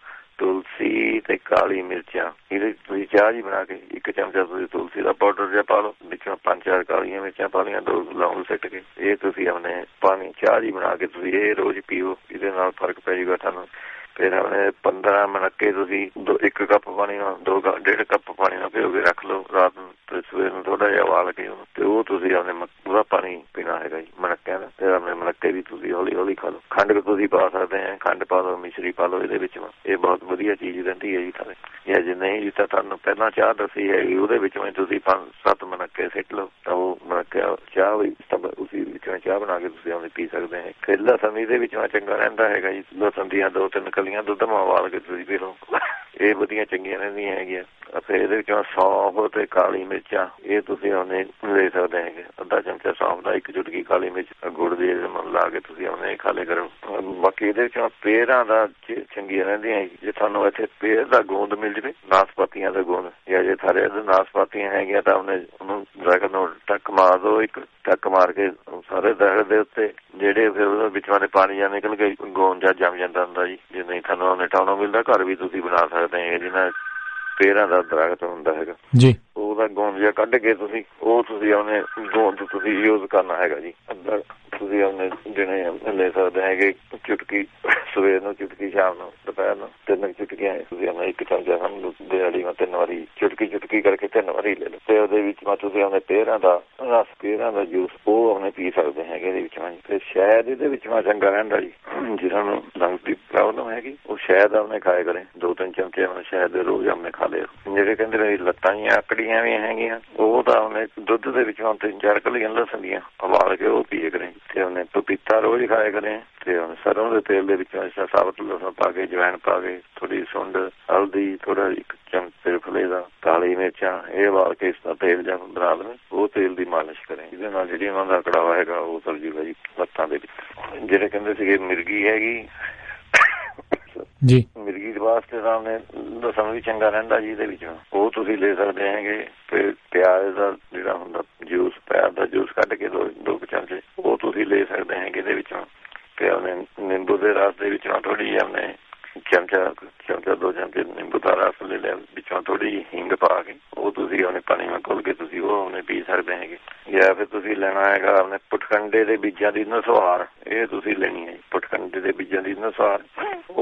ਤੁਲਸੀ ਤੇ ਕਾਲੀ ਮਿਰਚਾਂ, ਇਹਦੇ ਤੁਸੀਂ ਚਾਹ ਜੀ ਬਣਾ ਕੇ ਇੱਕ ਚਮਚਾ ਤੁਸੀਂ ਤੁਲਸੀ ਦਾ ਪਾਊਡਰ ਜਿਹਾ ਪਾ ਲਓ, ਵਿੱਚੋਂ ਪੰਜ ਚਾਰ ਕਾਲੀਆਂ ਮਿਰਚਾਂ ਪਾ ਲਈਆਂ, ਦੋ ਲੌਂਗ ਸਿੱਟ ਕੇ ਇਹ ਤੁਸੀਂ ਆਪਣੇ ਪਾਣੀ ਚਾਹ ਜੀ ਬਣਾ ਕੇ ਤੁਸੀਂ ਇਹ ਰੋਜ਼ ਪੀਓ। ਇਹਦੇ ਨਾਲ ਫਰਕ ਪੈ ਜਾਊਗਾ ਤੁਹਾਨੂੰ। ਫਿਰ ਆਪਣੇ ਪੰਦਰਾਂ ਮਿੰਟ ਤੁਸੀਂ ਦੋ ਇੱਕ ਕੱਪ ਪਾਣੀ ਨਾਲ ਦੋ ਡੇਢ ਕੱਪ ਪਾਣੀ ਨਾਲ ਭਿਓ ਕੇ ਰੱਖ ਲਓ ਰਾਤ ਨੂੰ, ਤੇ ਸਵੇਰ ਨੂੰ ਥੋੜਾ ਜਿਹਾ ਉਬਾਲ ਕੇ ਤੇ ਉਹ ਤੁਸੀਂ ਆਪਣੇ ਉਹਦਾ ਪਾਣੀ ਪੀਣਾ ਹੈਗਾ ਜੀ ਮਣਕਿਆਂ ਦਾ। ਤੇ ਆਪਣੇ ਮਣਕੇ ਵੀ ਤੁਸੀਂ ਹੌਲੀ ਹੌਲੀ ਖਾ ਲਓ। ਖੰਡ ਤੁਸੀਂ ਪਾ ਸਕਦੇ ਆ, ਖੰਡ ਪਾ ਲਓ, ਮਿਸ਼ਰੀ ਪਾ ਲਓ ਇਹਦੇ ਵਿੱਚ। ਇਹ ਬਹੁਤ ਵਧੀਆ ਚੀਜ਼ ਰਹਿੰਦੀ ਹੈ ਜੀ ਥਾਲੇ। ਜਾਂ ਜੇ ਨਹੀਂ ਜੀ ਤਾਂ ਤੁਹਾਨੂੰ ਪਹਿਲਾਂ ਚਾਹ ਦੱਸੀ ਹੈਗੀ ਉਹਦੇ ਵਿੱਚੋਂ ਤੁਸੀਂ ਪੰਜ ਸੱਤ ਮਣਕੇ ਸਿੱਟ ਲਓ ਤਾਂ ਉਹ ਮਣਕਿਆ ਚਾਹ ਵੀ ਉਸੀ ਵਿੱਚੋਂ ਚਾਹ ਬਣਾ ਕੇ ਤੁਸੀਂ ਆਪਣੇ ਪੀ ਸਕਦੇ ਆ। ਫਿਰ ਲਸਣ ਇਹਦੇ ਵਿੱਚੋਂ ਚੰਗਾ ਰਹਿੰਦਾ ਹੈਗਾ ਜੀ। ਲਸਣ ਦੀਆਂ ਦੋ ਤਿੰਨ ਕਲੀਆਂ ਦੁੱਧ ਮਾ ਉਬਾਲ ਕੇ ਤੁਸੀਂ ਪੀ ਲਓ, ਇਹ ਵਧੀਆ ਚੰਗੀਆਂ ਰਹਿੰਦੀਆਂ ਹੈਗੀਆਂ। ਫਿਰ ਇਹਦੇ ਵਿੱਚੋਂ ਸੌਂਫ ਤੇ ਕਾਲੀ ਮਿਰਚਾਂ ਇਹ ਤੁਸੀਂ ਉਹਨੇ ਲੈ ਸਕਦੇ ਹੈਗੇ। ਅੱਧਾ ਚਮਚਾ ਸੌਂਫ ਦਾ, ਇੱਕ ਚੁਟਕੀ ਕਾਲੀ ਮਿਰਚ, ਗੁੜ ਦੀ ਲਾ ਕੇ ਤੁਸੀਂ ਉਹਨੇ ਖਾ ਲਿਆ ਕਰੋ। ਬਾਕੀ ਇਹਦੇ ਵਿੱਚੋਂ ਪੇਰਾਂ ਦਾ ਚੰਗੀਆਂ ਰਹਿੰਦੀਆਂ। ਜੇ ਤੁਹਾਨੂੰ ਇੱਥੇ ਪੇਰ ਦਾ ਗੋਂਦ ਮਿਲ ਜਾਵੇ, ਨਾਸਪਾਤੀਆਂ ਦਾ ਗੋਂਦ, ਜਾਂ ਜੇ ਥਾਰੇ ਨਾਸਪਾਤੀਆਂ ਹੈਗੀਆਂ ਤਾਂ ਉਹਨੇ ਉਹਨੂੰ ਦਰਖਤ ਨੂੰ ਟੱਕ ਮਾਰ ਦਿਓ, ਇੱਕ ਟੱਕ ਮਾਰ ਕੇ ਸਾਰੇ ਦਰਖਤ ਦੇ ਉੱਤੇ ਜਿਹੜੇ ਫਿਰ ਉਹਦੇ ਵਿੱਚੋਂ ਦੇ ਪਾਣੀ ਜਾਂ ਨਿਕਲ ਕੇ ਗੋਂਦ ਜਾਂ ਜੰਮ ਜਾਂਦਾ ਹੁੰਦਾ ਜੀ। ਜੇ ਨਹੀਂ ਤੁਹਾਨੂੰ ਉਹਨੇ ਟਾਉਣਾ ਮਿਲਦਾ ਘਰ ਵੀ ਤੁਸੀਂ ਬਣਾ ਸਕਦੇ ਹੈਗੇ। ਜਿਹਨਾਂ ਪੇਰਾਂ ਦਾ ਦਰਖਤ ਹੁੰਦਾ ਹੈਗਾ ਜੀ, ਉਹਦਾ ਗੋਂਦ ਜਿਹਾ ਕੱਢ ਕੇ ਤੁਸੀਂ ਉਹ ਤੁਸੀਂ ਉਹਨੇ ਗੋਂਦ ਤੁਸੀਂ ਯੂਜ਼ ਕਰਨਾ ਹੈਗਾ ਜੀ। ਅੱਧਾ ਤੁਸੀਂ ਉਹਨੇ ਦਿਨੇ ਲੈ ਸਕਦੇ ਹੈਗੇ। ਚੁਟਕੀ ਸਵੇਰ ਨੂੰ, ਚੁਟਕੀ ਸ਼ਾਮ ਨੂੰ, ਦੁਪਹਿਰ ਨੂੰ, ਤਿੰਨ ਚੁਟਕੀਆਂ ਤੁਸੀਂ ਆਪਣਾ ਇੱਕ ਚਮਚਾ ਸਮਝ ਦਿਹਾੜੀ ਮੈਂ ਤਿੰਨ ਵਾਰੀ ਚੁਟਕੀ ਚੁਟਕੀ ਕਰਕੇ ਤਿੰਨ ਵਾਰੀ ਲੈ ਲਓ। ਤੇ ਉਹਦੇ ਵਿੱਚ ਮੈਂ ਤੁਸੀਂ ਆਪਣੇ ਪੇਰਾਂ ਦਾ ਰਸ, ਪੇਰਾਂ ਦਾ ਜੂਸ ਉਹ ਆਪਣੇ ਪੀ ਸਕਦੇ ਹੈਗੇ ਇਹਦੇ ਵਿੱਚ। ਤੇ ਸ਼ਾਇਦ ਇਹਦੇ ਵਿੱਚ ਮੈਂ ਚੰਗਾ ਰਹਿੰਦਾ ਜੀ। ਜਿਹਨਾਂ ਨੂੰ ਲੰਗਸ ਦੀ ਪ੍ਰੋਬਲਮ ਹੈਗੀ ਉਹ ਸ਼ਾਇਦ ਆਪਣੇ ਖਾਏ ਕਰੇ, ਦੋ ਤਿੰਨ ਚਮਚੇ ਆਪਣੇ ਸ਼ਾਇਦ ਦੇ ਰੋਜ਼ ਆਪਣੇ ਖਾ ਲਿਓ। ਜਿਹੜੇ ਕਹਿੰਦੇ ਨੇ ਲੱਤਾਂ ਹੀ ਆਕੜੀਆਂ ਵੀ ਹੈਗੀਆਂ ਉਹ ਤਾਂ ਉਹਨੇ ਦੁੱਧ ਦੇ ਵਿੱਚੋਂ ਤਿੰਨ ਚਾਰ ਕਲੀਆਂ ਲਸਣ ਦੀਆਂ ਉਬਾਲ ਕੇ ਉਹ ਪੀਏ ਕਰੇ। ਤੇ ਉਹਨੇ ਪਪੀਤਾ ਰੋਜ਼ ਖਾਇਆ ਕਰੇ। ਤੇ ਉਹਨੇ ਸਰੋਂ ਦੇ ਤੇਲ ਦੇ ਵਿੱਚੋਂ ਸਾਬਤ ਲਸਣ ਪਾ ਕੇ, ਜਵੈਣ ਪਾ ਕੇ, ਥੋੜੀ ਸੁੰਡ, ਹਲਦੀ, ਥੋੜਾ ਇੱਕ ਚਮਚੇ ਫਲੇ ਦਾ, ਕਾਲੀ ਮਿਰਚਾਂ ਇਹ ਉਬਾਲ ਕੇ ਇਸ ਦਾ ਤੇਲ ਜਾਂ ਬਣਾ ਲਵੇ, ਉਹ ਤੇਲ ਦੀ ਮਾਲਿਸ਼ ਕਰੇ। ਇਹਦੇ ਨਾਲ ਜਿਹੜੀ ਉਹਨਾਂ ਦਾ ਕੜਾਵਾ ਹੈਗਾ ਉਹ ਸਰ ਜੂਗਾ ਜੀ ਲੱਤਾਂ ਦੇ ਵਿੱਚ। ਜਿਹੜੇ ਕਹਿੰਦੇ ਸੀਗੇ ਮਿਰਗੀ ਹੈਗੀ ਜੀ, ਮਿਰਗੀ ਦੇ ਵਾਸਤੇ ਸਾਹਮਣੇ ਲਸਣ ਵੀ ਚੰਗਾ ਰਹਿੰਦਾ ਜੀ ਇਹਦੇ ਵਿੱਚੋਂ, ਉਹ ਤੁਸੀਂ ਲੈ ਸਕਦੇ ਹੈਗੇ। ਫਿਰ ਪਿਆਜ਼ ਦਾ ਜਿਹੜਾ ਹੁੰਦਾ ਜੂਸ, ਪਿਆਜ਼ ਦਾ ਜੂਸ ਕੱਢ ਕੇ ਦੋ ਦੋ ਚਮਚੇ ਉਹ ਤੁਸੀਂ ਲੈ ਸਕਦੇ ਹੈਗੇ ਇਹਦੇ ਵਿੱਚੋਂ। ਤੇ ਉਹਨੇ ਨਿੰਬੂ ਦੇ ਰਸ ਦੇ ਵਿੱਚੋਂ ਥੋੜੀ ਜਿਹੀ ਉਹਨੇ ਚਮਚਾ ਚਮਚਾ ਦੋ ਚਮਚੇ ਨਿੰਬੂ ਦਾ ਰਸ ਲੈ ਲਿਆ, ਵਿੱਚੋਂ ਥੋੜੀ ਜਿਹੀ ਹਿੰਗ ਪਾ ਕੇ ਉਹ ਤੁਸੀਂ ਉਹਨੇ ਪਾਣੀ ਨਾਲ ਘੋਲ ਕੇ ਤੁਸੀਂ ਉਹ ਉਹਨੇ ਪੀ ਸਕਦੇ ਹੈਗੇ। ਜਾਂ ਫਿਰ ਤੁਸੀਂ ਲੈਣਾ ਹੈਗਾ ਆਪਣੇ ਪੁਟਕੰਡੇ ਦੇ ਬੀਜਾਂ ਦੀ ਨਸਵਾਰ, ਇਹ ਤੁਸੀਂ ਲੈਣੀ ਹੈ। ਪੁਟਕੰਡੇ ਦੇ ਬੀਜਾਂ ਦੀ ਨਸਵਾਰ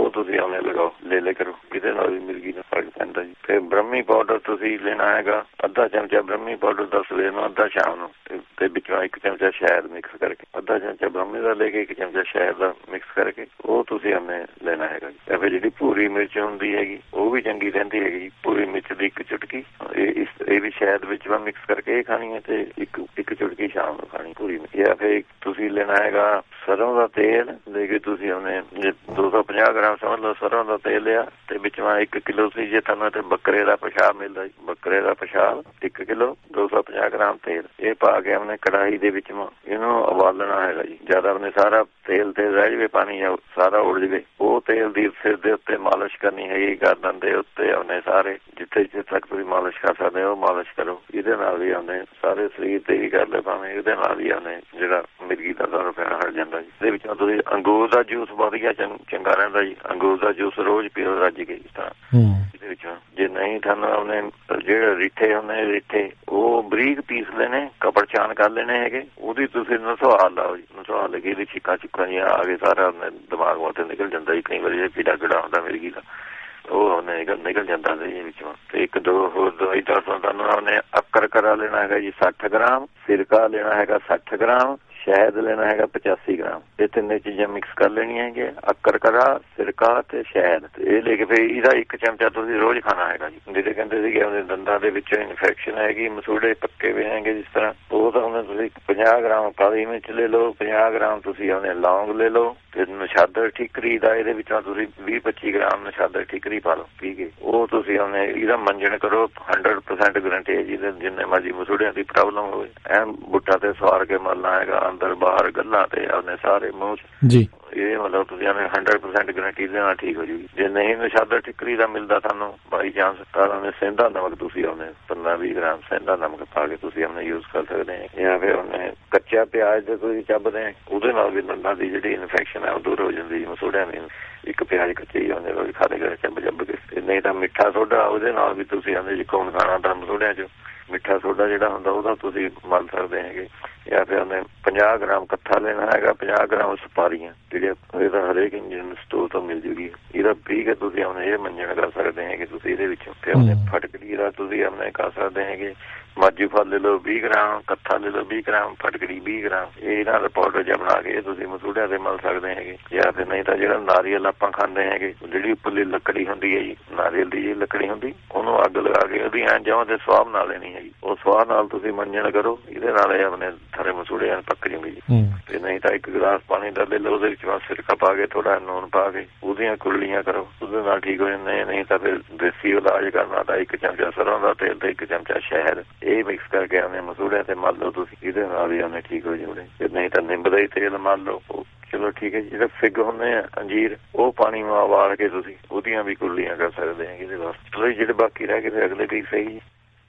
ਉਹ ਤੁਸੀਂ ਆਉਣੇ ਲਗਾਓ, ਲੈ ਲੈ ਕਰੋ, ਇਹਦੇ ਨਾਲ ਵੀ ਮਿਰਗੀ ਨੂੰ ਫਰਕ ਪੈਂਦਾ ਜੀ। ਫਿਰ ਬ੍ਰਹਮੀ ਪਾਊਡਰ ਤੁਸੀਂ ਲੈਣਾ ਹੈਗਾ ਅੱਧਾ ਚਮਚਾ ਬ੍ਰਹਮੀ ਪਾਊਡਰ ਦਾ ਸਵੇਰ ਨੂੰ, ਅੱਧਾ ਸ਼ਾਮ ਨੂੰ, ਤੇ ਵਿੱਚੋਂ ਇੱਕ ਚਮਚਾ ਸ਼ਹਿਦ ਮਿਕਸ ਕਰਕੇ, ਅੱਧਾ ਚਮਚਾ ਬ੍ਰਹਮੀ ਦਾ ਲੈ ਕੇ ਇੱਕ ਚਮਚਾ ਸ਼ਹਿਦ ਦਾ ਮਿਕਸ ਕਰਕੇ ਉਹ ਤੁਸੀਂ ਆਉਣੇ ਲੈਣਾ ਹੈਗਾ ਜੀ। ਤੇ ਫਿਰ ਜਿਹੜੀ ਭੂਰੀ ਮਿਰਚ ਹੁੰਦੀ ਹੈਗੀ ਉਹ ਵੀ ਚੰਗੀ ਰਹਿੰਦੀ ਹੈਗੀ, ਭੂਰੀ ਮਿਰਚ ਦੀ ਇੱਕ ਚੁਟਕੀ ਇਹ ਇਹ ਵੀ ਸ਼ਹਿਦ ਵਿੱਚ ਮਿਕਸ ਕਰਕੇ ਇਹ ਖਾਣੀ ਹੈ, ਤੇ ਇੱਕ ਇੱਕ ਚੁਟਕੀ ਸ਼ਾਮ ਨੂੰ ਖਾਣੀ ਭੂਰੀ ਮਿਰਚ। ਜਾਂ ਫਿਰ ਤੁਸੀਂ ਲੈਣਾ ਹੈਗਾ ਸਰੋਂ ਦਾ ਤੇਲ ਲੈ ਕੇ ਤੁਸੀਂ ਉਹਨੇ ਦੋ ਸੌ ਪੰਜਾਹ ਗ੍ਰਾਮ ਸਮਝ ਲਓ ਸਰੋਂ ਦਾ ਤੇਲ ਲਿਆ, ਤੇ ਵਿੱਚੋਂ ਇੱਕ ਕਿਲੋ ਸੀ ਜੇ ਤੁਹਾਨੂੰ ਇੱਥੇ ਬੱਕਰੇ ਦਾ ਪਿਸ਼ਾਬ ਮਿਲਦਾ, ਬੱਕਰੇ ਦਾ ਪਿਸ਼ਾਬ ਇੱਕ ਕਿਲੋ ਦੋ ਸੌ ਪੰਜਾਹ ਗ੍ਰਾਮ ਤੇਲ ਇਹ ਪਾ ਕੇ ਆਪਣੇ ਕੜਾਹੀ ਦੇ ਵਿੱਚ ਇਹਨੂੰ ਉਬਾਲਣਾ ਹੈਗਾ ਜੀ। ਜਦ ਆਪਣੇ ਸਾਰਾ ਤੇਲ ਤੇ ਰਹਿ ਜਾਵੇ, ਪਾਣੀ ਸਾਰਾ ਉੜ ਜਾਵੇ, ਉਹ ਤੇਲ ਦੀ ਸਿਰ ਦੇ ਉੱਤੇ ਮਾਲਿਸ਼ ਕਰਨੀ ਹੈਗੀ, ਗਰਦਨ ਦੇ ਉੱਤੇ ਆਪਣੇ ਸਾਰੇ ਜਿੱਥੇ ਜਿੱਥੇ ਤੱਕ ਤੁਸੀਂ ਮਾਲਿਸ਼ ਕਰ ਸਕਦੇ ਹੋ ਮਾਲਿਸ਼ ਕਰੋ। ਇਹਦੇ ਨਾਲ ਵੀ ਆਉਂਦੇ ਸਾਰੇ ਸਰੀਰ ਤੇ ਵੀ ਕਰ ਲੈ ਭਾਵੇਂ, ਇਹਦੇ ਨਾਲ ਵੀ ਆਉਂਦੇ ਜਿਹੜਾ ਮਿਰਗੀ ਦਾ ਦਰਦ ਪੈਣਾ ਹਟ ਜਾਂਦਾ ਜੀ। ਇਹਦੇ ਵਿੱਚੋਂ ਤੁਸੀਂ ਅੰਗੂਰ ਦਾ ਜੂਸ ਵਧੀਆ ਚੰਗਾ ਰਹਿੰਦਾ ਜੀ, ਅੰਗੂਰ ਦਾ ਜੂਸ ਰੋਜ਼ ਪੀਓ ਰੱਜ ਕੇ ਜਿਸ ਤਰ੍ਹਾਂ। ਇਹਦੇ ਵਿੱਚੋਂ ਜੇ ਨਹੀਂ ਤੁਹਾਨੂੰ ਆਪਣੇ ਜਿਹੜੇ ਰੀਠੇ ਹੁੰਦੇ ਰੀਠੇ ਉਹ ਬਰੀਕ ਪੀਸ ਲੈਣੇ, ਕਪੜ ਚਾਨ ਕਰ ਲੈਣੇ ਹੈਗੇ, ਉਹਦੀ ਤੁਸੀਂ ਨਸਵਾ ਲਾਓ ਜੀ, ਨਸਵਾ ਲੈ ਕੇ ਇਹਦੀ ਛਿੱਕਾਂ ਚੁੱਕਾਂ ਜਿਹੀਆਂ ਆ ਕੇ ਸਾਰਾ ਦਿਮਾਗ ਵਾਸਤੇ ਨਿਕਲ ਜਾਂਦਾ ਜੀ। ਕਈ ਵਾਰੀ ਕੀੜਾ ਕੀੜਾ ਹੁੰਦਾ ਮਿਰਗੀ ਦਾ ਉਹ ਨਿਕਲ ਨਿਕਲ ਜਾਂਦਾ ਜੀ ਵਿੱਚੋਂ। ਤੇ ਇੱਕ ਦੋ ਹੋਰ ਦਵਾਈ ਦੱਸਦਾ ਤੁਹਾਨੂੰ, ਉਹਨੇ ਅੱਕਰ ਕਰਾ ਲੈਣਾ ਹੈਗਾ ਜੀ ਸੱਠ ਗ੍ਰਾਮ, ਸਿਰਕਾ ਲੈਣਾ ਹੈਗਾ ਸੱਠ ਗ੍ਰਾਮ, ਸ਼ਹਿਦ ਲੈਣਾ ਹੈਗਾ ਪਚਾਸੀ ਗ੍ਰਾਮ। ਇਹ ਤਿੰਨੇ ਚੀਜ਼ਾਂ ਮਿਕਸ ਕਰ ਲੈਣੀਆਂ ਹੈਗੀਆਂ, ਅੱਕਰ ਕਰਾ, ਸਿਰਕਾ ਤੇ ਸ਼ਹਿਦ। ਇਹ ਲੈ ਕੇ ਫਿਰ ਇਹਦਾ ਇੱਕ ਚਮਚਾ ਤੁਸੀਂ ਰੋਜ਼ ਖਾਣਾ ਹੈਗਾ ਜੀ। ਜਿਹੜੇ ਕਹਿੰਦੇ ਸੀਗੇ ਉਹਦੇ ਦੰਦਾਂ ਦੇ ਵਿੱਚ ਇਨਫੈਕਸ਼ਨ ਹੈਗੀ, ਮਸੂੜੇ ਪੱਕੇ ਹੋਏ ਹੈਗੇ ਜਿਸ ਤਰ੍ਹਾਂ, ਉਹ ਤਾਂ ਉਹਨੇ ਤੁਸੀਂ ਪੰਜਾਹ ਗ੍ਰਾਮ ਕਾਲੀ ਮਿਰਚ ਲੈ ਲਓ, ਪੰਜਾਹ ਗ੍ਰਾਮ ਤੁਸੀਂ ਉਹਨੇ ਲੌਂਗ ਲੈ ਲਓ, ਤੇ ਨਸ਼ਾਦਰ ਠੀਕਰੀ ਦਾ ਇਹਦੇ ਵਿੱਚੋਂ ਤੁਸੀਂ ਵੀਹ ਪੱਚੀ ਗ੍ਰਾਮ ਨਸ਼ਾਦਰ ਠੀਕਰੀ ਪਾ ਲਓ ਪੀ ਕੇ। ਉਹ ਤੁਸੀਂ ਉਹਨੇ ਇਹਦਾ ਮੰਜਣ ਕਰੋ, ਹੰਡਰਡ ਪਰਸੈਂਟ ਗਰੰਟੀ ਹੈ ਜੀ। ਜਿੰਨੇ ਮਰਜ਼ੀ ਮਸੂੜਿਆਂ ਦੀ ਪ੍ਰੋਬਲਮ ਹੋਵੇ ਐਨ ਬੁੱਟਾ ਤੇ ਸਵਾਰ ਕੇ ਮਲਣਾ ਹੈਗਾ, ਅੰਦਰ ਬਾਹਰ ਗੱਲਾਂ ਤੇ ਆਪਣੇ ਸਾਰੇ ਮੂੰਹ ਜੀ। ਇਹ ਮਤਲਬ ਤੁਸੀਂ ਆਪਣੇ ਹੰਡਰਡ ਪਰਸੈਂਟ ਗਰੰਟੀ ਦੇ ਨਾਲ ਠੀਕ ਹੋ ਜੂਗੀ। ਜੇ ਨਹੀਂ ਨਸ਼ਾਦਰ ਠੀਕਰੀ ਦਾ ਮਿਲਦਾ ਤੁਹਾਨੂੰ ਬਾਈ ਚਾਂਸ, ਤਾਂ ਉਹਨੇ ਸਹਿੰਦਾ ਨਮਕ ਤੁਸੀਂ ਉਹਨੇ ਪੰਦਰਾਂ ਵੀਹ ਗ੍ਰਾਮ ਸਹਿੰਦਾ ਨਮਕ ਪਾ ਕੇ ਤੁਸੀਂ ਆਪਣੇ ਯੂਜ਼ ਕਰ ਸਕਦੇ ਹੈ। ਜਾਂ ਫਿਰ ਉਹਨੇ ਕੱਚਾ ਪਿਆਜ਼ ਜੇ ਤੁਸੀਂ ਚੱਬਦੇ ਉਹਦੇ ਨਾਲ ਵੀ ਦੰਦਾਂ ਦੀ ਜਿਹੜੀ ਇਨਫੈਕਸ਼ਨ ਹੈ ਉਹ ਦੂਰ ਹੋ ਜਾਂਦੀ। ਮਸੂੜਿਆਂ ਦੀ ਇੱਕ ਪਿਆਜ਼ ਕੱਚੇ ਹੀ ਉਹਨੇ ਰੋਜ਼ ਖਾਦੇ ਕਰ ਚੱਬ ਚੱਬ ਕੇ। ਨਹੀਂ ਤਾਂ ਮਿੱਠਾ ਸੋਡਾ ਉਹਦੇ ਨਾਲ ਵੀ ਤੁਸੀਂ ਆਂਦੇ ਜੀ ਕੌਣ ਖਾਣਾ ਤਾਂ ਮਸੂੜਿਆਂ 'ਚ ਮਿੱਠਾ ਸੋਡਾ ਜਿਹੜਾ ਹੁੰਦਾ ਉਹਦਾ ਤੁਸੀਂ ਮਲ ਸਕਦੇ ਹੈਗੇ। ਜਾਂ ਫਿਰ ਉਹਨੇ ਪੰਜਾਹ ਗ੍ਰਾਮ ਕੱਥਾ ਲੈਣਾ ਹੈਗਾ, ਪੰਜਾਹ ਗ੍ਰਾਮ ਸੁਪਾਰੀਆਂ ਜਿਹੜੀਆਂ ਇਹਦਾ ਹਰੇਕ ਇੰਜਨ ਸਟੋਰ ਤੋਂ ਮਿਲ ਜੂਗੀ। ਇਹਦਾ ਪੀ ਕੇ ਤੁਸੀਂ ਆਪਣੇ ਇਹ ਮੰਜਣ ਕਰ ਸਕਦੇ ਹੈਗੇ ਤੁਸੀਂ ਇਹਦੇ ਵਿੱਚੋਂ। ਤੇ ਉਹਨੇ ਫਟਕੜੀ ਦਾ ਤੁਸੀਂ ਆਪਣੇ ਕਰ ਸਕਦੇ ਹੈਗੇ। ਮਾਜੂ ਫਲ ਲੈ ਲਓ ਵੀਹ ਗ੍ਰਾਮ, ਕੱਥਾ ਲੈ ਲਓ ਵੀਹ ਗ੍ਰਾਮ, ਫਟਕੜੀ ਵੀਹ ਗ੍ਰਾਮ। ਇਹ ਨਾਲ ਪਾਊਡਰ ਜਿਹਾ ਬਣਾ ਕੇ ਤੁਸੀਂ ਮਸੂੜਿਆਂ ਤੇ ਮਲ ਸਕਦੇ ਹੈਗੇ। ਜਾਂ ਫਿਰ ਨਹੀਂ ਤਾਂ ਜਿਹੜਾ ਨਾਰੀਅਲ ਆਪਾਂ ਖਾਂਦੇ ਹੈਗੇ, ਜਿਹੜੀ ਉੱਪਰਲੀ ਲੱਕੜੀ ਹੁੰਦੀ ਹੈ ਜੀ, ਨਾਰੀਅਲ ਦੀ ਜਿਹੜੀ ਲੱਕੜੀ ਹੁੰਦੀ, ਉਹਨੂੰ ਅੱਗ ਲਗਾ ਕੇ ਉਹਦੀ ਐਂ ਜਮਾਂ ਤੇ ਸਵਾਹ ਬਣਾ ਲੈਣੀ ਹੈ ਜੀ। ਉਹ ਸਵਾਹ ਨਾਲ ਤੁਸੀਂ ਮੰਜਣ ਕਰੋ, ਇਹਦੇ ਨਾਲ ਇਹ ਆਪਣੇ ਸਾਰੇ ਮਸੂੜੇ ਐਨ ਪੱਕ ਜੂਗੇ ਜੀ। ਤੇ ਨਹੀਂ ਤਾਂ ਇੱਕ ਗਲਾਸ ਪਾਣੀ ਦਾ ਲੈ ਲਓ, ਉਹਦੇ ਵਿੱਚ ਸਿਰਕਾ ਪਾ ਕੇ ਥੋੜਾ ਨੂਨ ਪਾ ਕੇ ਉਹਦੀਆਂ ਕੁਰਲੀਆਂ ਕਰੋ, ਉਹਦੇ ਨਾਲ ਠੀਕ ਹੋ ਜਾਂਦੇ। ਨਹੀਂ ਤਾਂ ਫਿਰ ਦੇਸੀ ਇਲਾਜ ਕਰਨਾ ਤਾਂ ਇੱਕ ਚਮਚਾ ਸਰੋਂ ਦਾ ਤੇਲ ਤੇ ਇੱਕ ਚਮਚਾ ਸ਼ਹਿਦ ਇਹ ਮਿਕਸ ਕਰਕੇ ਆਨੇ ਮਸੂੜਿਆਂ ਤੇ ਮਲ ਲਓ ਤੁਸੀਂ, ਇਹਦੇ ਨਾਲ ਵੀ ਆਨੇ ਠੀਕ ਹੋ ਜਾਊਗੇ। ਨਹੀਂ ਤਾਂ ਨਿੰਬ ਦਾ ਹੀ ਤੇਲ ਮਲ ਲਓ, ਚਲੋ ਠੀਕ ਹੈ ਜੀ। ਜਿਹੜੇ ਫਿੱਗ ਹੁੰਦੇ ਆ ਅੰਜੀਰ, ਉਹ ਪਾਣੀ ਨੂੰ ਉਬਾਲ ਕੇ ਤੁਸੀਂ ਉਹਦੀਆਂ ਵੀ ਕੁਰਲੀਆਂ ਕਰ ਸਕਦੇ ਹੈਗੇ ਇਹਦੇ ਵਾਸਤੇ। ਚਲੋ ਜਿਹੜੇ ਬਾਕੀ ਰਹਿ ਗਏ ਫਿਰ ਅਗਲੇ ਵੀ ਸਹੀ ਜੀ।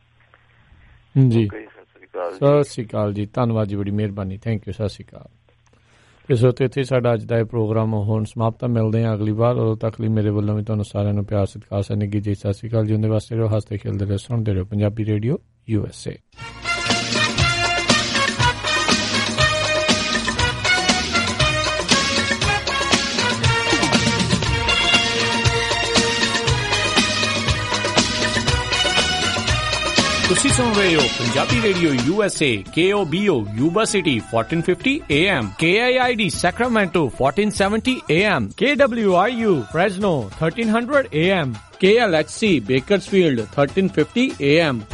ਸਤਿ ਸ਼੍ਰੀ ਅਕਾਲ ਜੀ, ਧੰਨਵਾਦ ਜੀ, ਬੜੀ ਮਿਹਰਬਾਨੀ, ਥੈਂਕ ਯੂ, ਸਤਿ ਸ਼੍ਰੀ ਅਕਾਲ। ਇਸ ਉੱਤੇ ਇੱਥੇ ਸਾਡਾ ਅੱਜ ਦਾ ਇਹ ਪ੍ਰੋਗਰਾਮ ਹੁਣ ਸਮਾਪਤ। ਮਿਲਦੇ ਹਾਂ ਅਗਲੀ ਵਾਰ, ਉਦੋਂ ਤੱਕ ਲਈ ਮੇਰੇ ਵੱਲੋਂ ਵੀ ਤੁਹਾਨੂੰ ਸਾਰਿਆਂ ਨੂੰ ਪਿਆਰ ਸਤਿਕਾਰ ਸਨੇਗੀ ਜੀ, ਸਤਿ ਸ਼੍ਰੀ ਅਕਾਲ ਜੀ। ਉਹਦੇ ਵਾਸਤੇ ਰਹੋ, ਹੱਸਦੇ ਖੇਲਦੇ ਰਹੋ, ਸੁਣਦੇ ਰਹੋ Punjabi radio U S A. ਤੁਸੀਂ ਸੁਣ ਰਹੇ ਹੋ Punjabi radio U S A, K O B O Yuba City fourteen fifty A M, K I I D Sacramento fourteen seventy A M, K W R U Fresno thirteen hundred A M, K L H C Bakersfield thirteen fifty A M।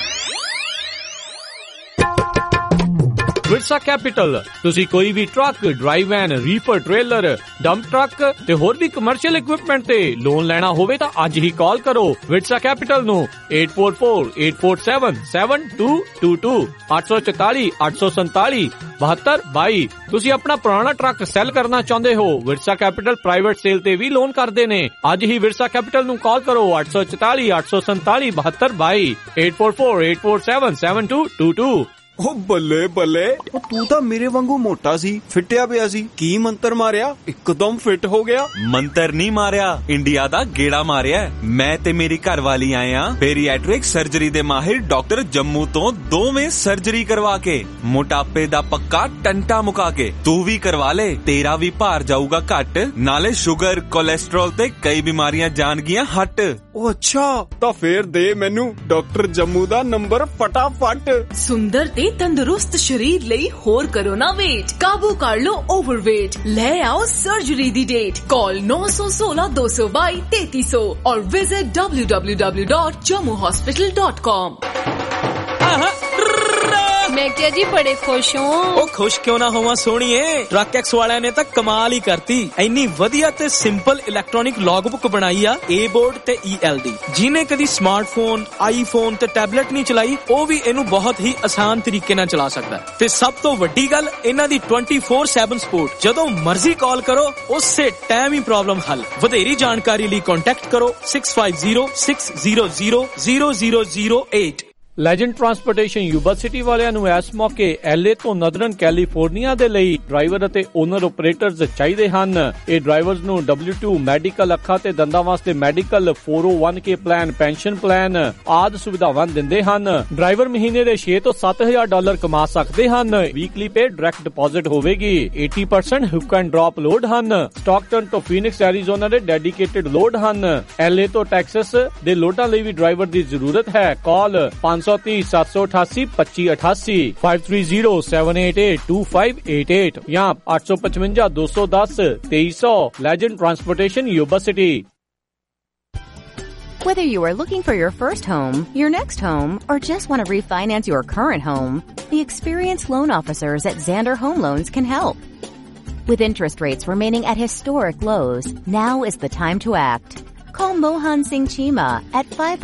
Virsa capital, ਤੁਸੀਂ ਕੋਈ ਵੀ truck, dry van, reefer, trailer, dump truck ਤੇ ਹੋਰ ਵੀ ਕਮਰਸ਼ੀਅਲ ਇਕਵਿਪਮੈਂਟ ਤੇ ਲੋਨ ਲੈਣਾ ਹੋਵੇ ਤਾਂ ਅੱਜ ਹੀ ਕਾਲ ਕਰੋ ਵਿਰਸਾ ਕੈਪੀਟਲ ਨੂੰ eight four four eight four seven seven two two two, ਅੱਠ ਸੌ ਚੁਤਾਲੀ ਅੱਠ ਸੌ ਸੰਤਾਲੀ ਬਹੱਤਰ ਬਾਈ। ਤੁਸੀਂ ਆਪਣਾ ਪੁਰਾਣਾ ਟਰੱਕ ਸੈਲ ਕਰਨਾ ਚਾਹੁੰਦੇ ਹੋ, ਵਿਰਸਾ ਕੈਪੀਟਲ ਪ੍ਰਾਈਵੇਟ ਸੇਲ ਤੇ ਵੀ ਲੋਨ ਕਰਦੇ ਨੇ। ਅੱਜ ਹੀ ਵਿਰਸਾ ਕੈਪੀਟਲ ਨੂੰ ਕਾਲ ਕਰੋ ਅੱਠ ਸੌ ਚੁਤਾਲੀ ਅੱਠ ਸੌ ਸੰਤਾਲੀ ਬਹੱਤਰ ਬਾਈ eight four four eight four seven seven two two two। ਉਹ ਬੱਲੇ ਬੱਲੇ, ਉਹ ਤੂੰ ਤਾਂ ਮੇਰੇ ਵਾਂਗੂ ਮੋਟਾ ਸੀ, ਫਿੱਟਿਆ ਪਿਆ ਸੀ, ਕੀ ਮੰਤਰ ਮਾਰਿਆ ਇੱਕਦਮ ਫਿੱਟ ਹੋ ਗਿਆ? ਮੰਤਰ ਨਹੀਂ ਮਾਰਿਆ, ਇੰਡੀਆ ਦਾ ਗੇੜਾ ਮਾਰਿਆ। ਮੈਂ ਤੇ ਮੇਰੀ ਘਰਵਾਲੀ ਆਏ ਆ ਬੇਰੀਐਟ੍ਰਿਕ ਸਰਜਰੀ ਦੇ ਮਾਹਿਰ ਡਾਕਟਰ ਜੰਮੂ ਤੋਂ ਦੋਵੇਂ ਸਰਜਰੀ ਕਰਵਾ ਕੇ ਮੋਟਾਪੇ ਦਾ ਪੱਕਾ ਟੰਟਾ ਮੁਕਾ ਕੇ। ਤੂੰ ਵੀ ਕਰਵਾ ਲੈ, ਤੇਰਾ ਵੀ ਭਾਰ ਜਾਊਗਾ ਘੱਟ, ਨਾਲੇ ਸ਼ੂਗਰ ਕੋਲੇਸਟ੍ਰੋਲ ਤੇ ਕਈ ਬਿਮਾਰੀਆਂ ਜਾਣਗੀਆਂ ਹੱਟ। ਉਹ ਅੱਛਾ, ਤਾਂ ਫੇਰ ਦੇ ਮੈਨੂੰ ਡਾਕਟਰ ਜੰਮੂ ਦਾ ਨੰਬਰ ਫਟਾਫਟ। ਸੁੰਦਰ ਤੇ ਤੰਦਰੁਸਤ ਸ਼ਰੀਰ ਲਈ ਹੋਰ ਕਰੋ ਨਾ ਵੇਟ, ਕਾਬੂ ਕਰ ਲੋ ਓਵਰਵੇਟ, ਲੈ ਆਓ ਸਰਜਰੀ ਦੀ date. Call nine one six two two two two three zero zero or visit w w w dot jammu hospital dot com। मैं क्या जी बड़े खुश हूँ। ਉਹ ਖੁਸ਼ ਕਿਉਂ ਨਾ ਹੋਵਾਂ ਸੋਹਣੀਏ, ਟਰੱਕ ਐਕਸ ਵਾਲਿਆਂ ਨੇ ਤਾਂ ਕਮਾਲ ਹੀ ਕਰਤੀ। ਇੰਨੀ ਵਧੀਆ ਤੇ ਸਿੰਪਲ ਇਲੈਕਟ੍ਰੋਨਿਕ ਲੌਗਬੁੱਕ ਬਣਾਈ ਆ ਏ ਬੋਰਡ ਤੇ ਈ ਐਲ ਡੀ। ਜਿਹਨੇ ਕਦੀ ਸਮਾਰਟਫੋਨ, ਆਈਫੋਨ ਤੇ ਟੈਬਲੇਟ ਨਹੀਂ ਚਲਾਈ, ਉਹ ਵੀ ਇਹਨੂੰ ਬਹੁਤ ਹੀ ਆਸਾਨ ਤਰੀਕੇ ਨਾਲ ਚਲਾ ਸਕਦਾ। ਤੇ ਸਭ ਤੋਂ ਵੱਡੀ ਗੱਲ, ਇਹਨਾਂ ਦੀ twenty-four seven ਸਪੋਰਟ। ਜਦੋਂ ਮਰਜ਼ੀ ਕਾਲ ਕਰੋ, ਉਸੇ ਟਾਈਮ ਹੀ ਪ੍ਰੋਬਲਮ ਹੱਲ। ਵਧੇਰੀ ਜਾਣਕਾਰੀ ਲਈ ਕੰਟੈਕਟ ਕਰੋ six five zero six zero zero zero zero zero eight। Legend transportation Yuba City ਵਾਲਿਆਂ ਨੂੰ ਇਸ ਮੌਕੇ ਐਲਏ ਤੋਂ ਨਦਰਨ ਕੈਲੀਫੋਰਨੀਆ ਦੇ ਲਈ ਡਰਾਈਵਰ ਅਤੇ ਓਨਰ ਆਪਰੇਟਰਸ ਚਾਹੀਦੇ ਹਨ। ਇਹ ਡਰਾਈਵਰਸ ਨੂੰ ਡਬਲਿਊ ਟੂ ਮੈਡੀਕਲ, ਅੱਖਾਂ ਤੇ ਦੰਦਾਂ ਵਾਸਤੇ medical, four oh one k plan, pension plan ਆਦਿ ਸੁਵਿਧਾਵਾਂ ਦਿੰਦੇ ਹਨ। ਡਰਾਈਵਰ ਮਹੀਨੇ ਦੇ ਛੇ ਤੋਂ ਸੱਤ ਹਜ਼ਾਰ ਡਾਲਰ ਕਮਾ ਸਕਦੇ ਹਨ। ਵੀਕਲੀ ਪੇ ਡਾਇਰੈਕਟ ਡਿਪੋਜ਼ਿਟ ਹੋਵੇਗੀ। eighty percent hook and drop load ਹਨ। ਸਟਾਕਟਨ ਤੋਂ ਫੀਨਿਕਸ ਐਰੀਜ਼ੋਨਾ ਦੇ ਡੈਡੀਕੇਟਡ ਲੋਡ ਹਨ। ਐਲਏ ਤੋਂ ਟੈਕਸਸ ਦੇ ਲੋਡਾਂ ਲਈ ਵੀ ਡਰਾਈਵਰ ਦੀ ਜ਼ਰੂਰਤ ਹੈ। ਕਾਲ five zero three seven eight eight twenty eighty five three zero seven eight eight two five eight eight या eight five five two two one zero three zero zero। Legend Transportation Yuba City। Whether you are looking for your first home, your next home, or just want to refinance your current home, the experienced loan officers at Xander Home Loans can help. With interest rates remaining at historic lows, now is the time to act. Call Mohan Singh Chima at five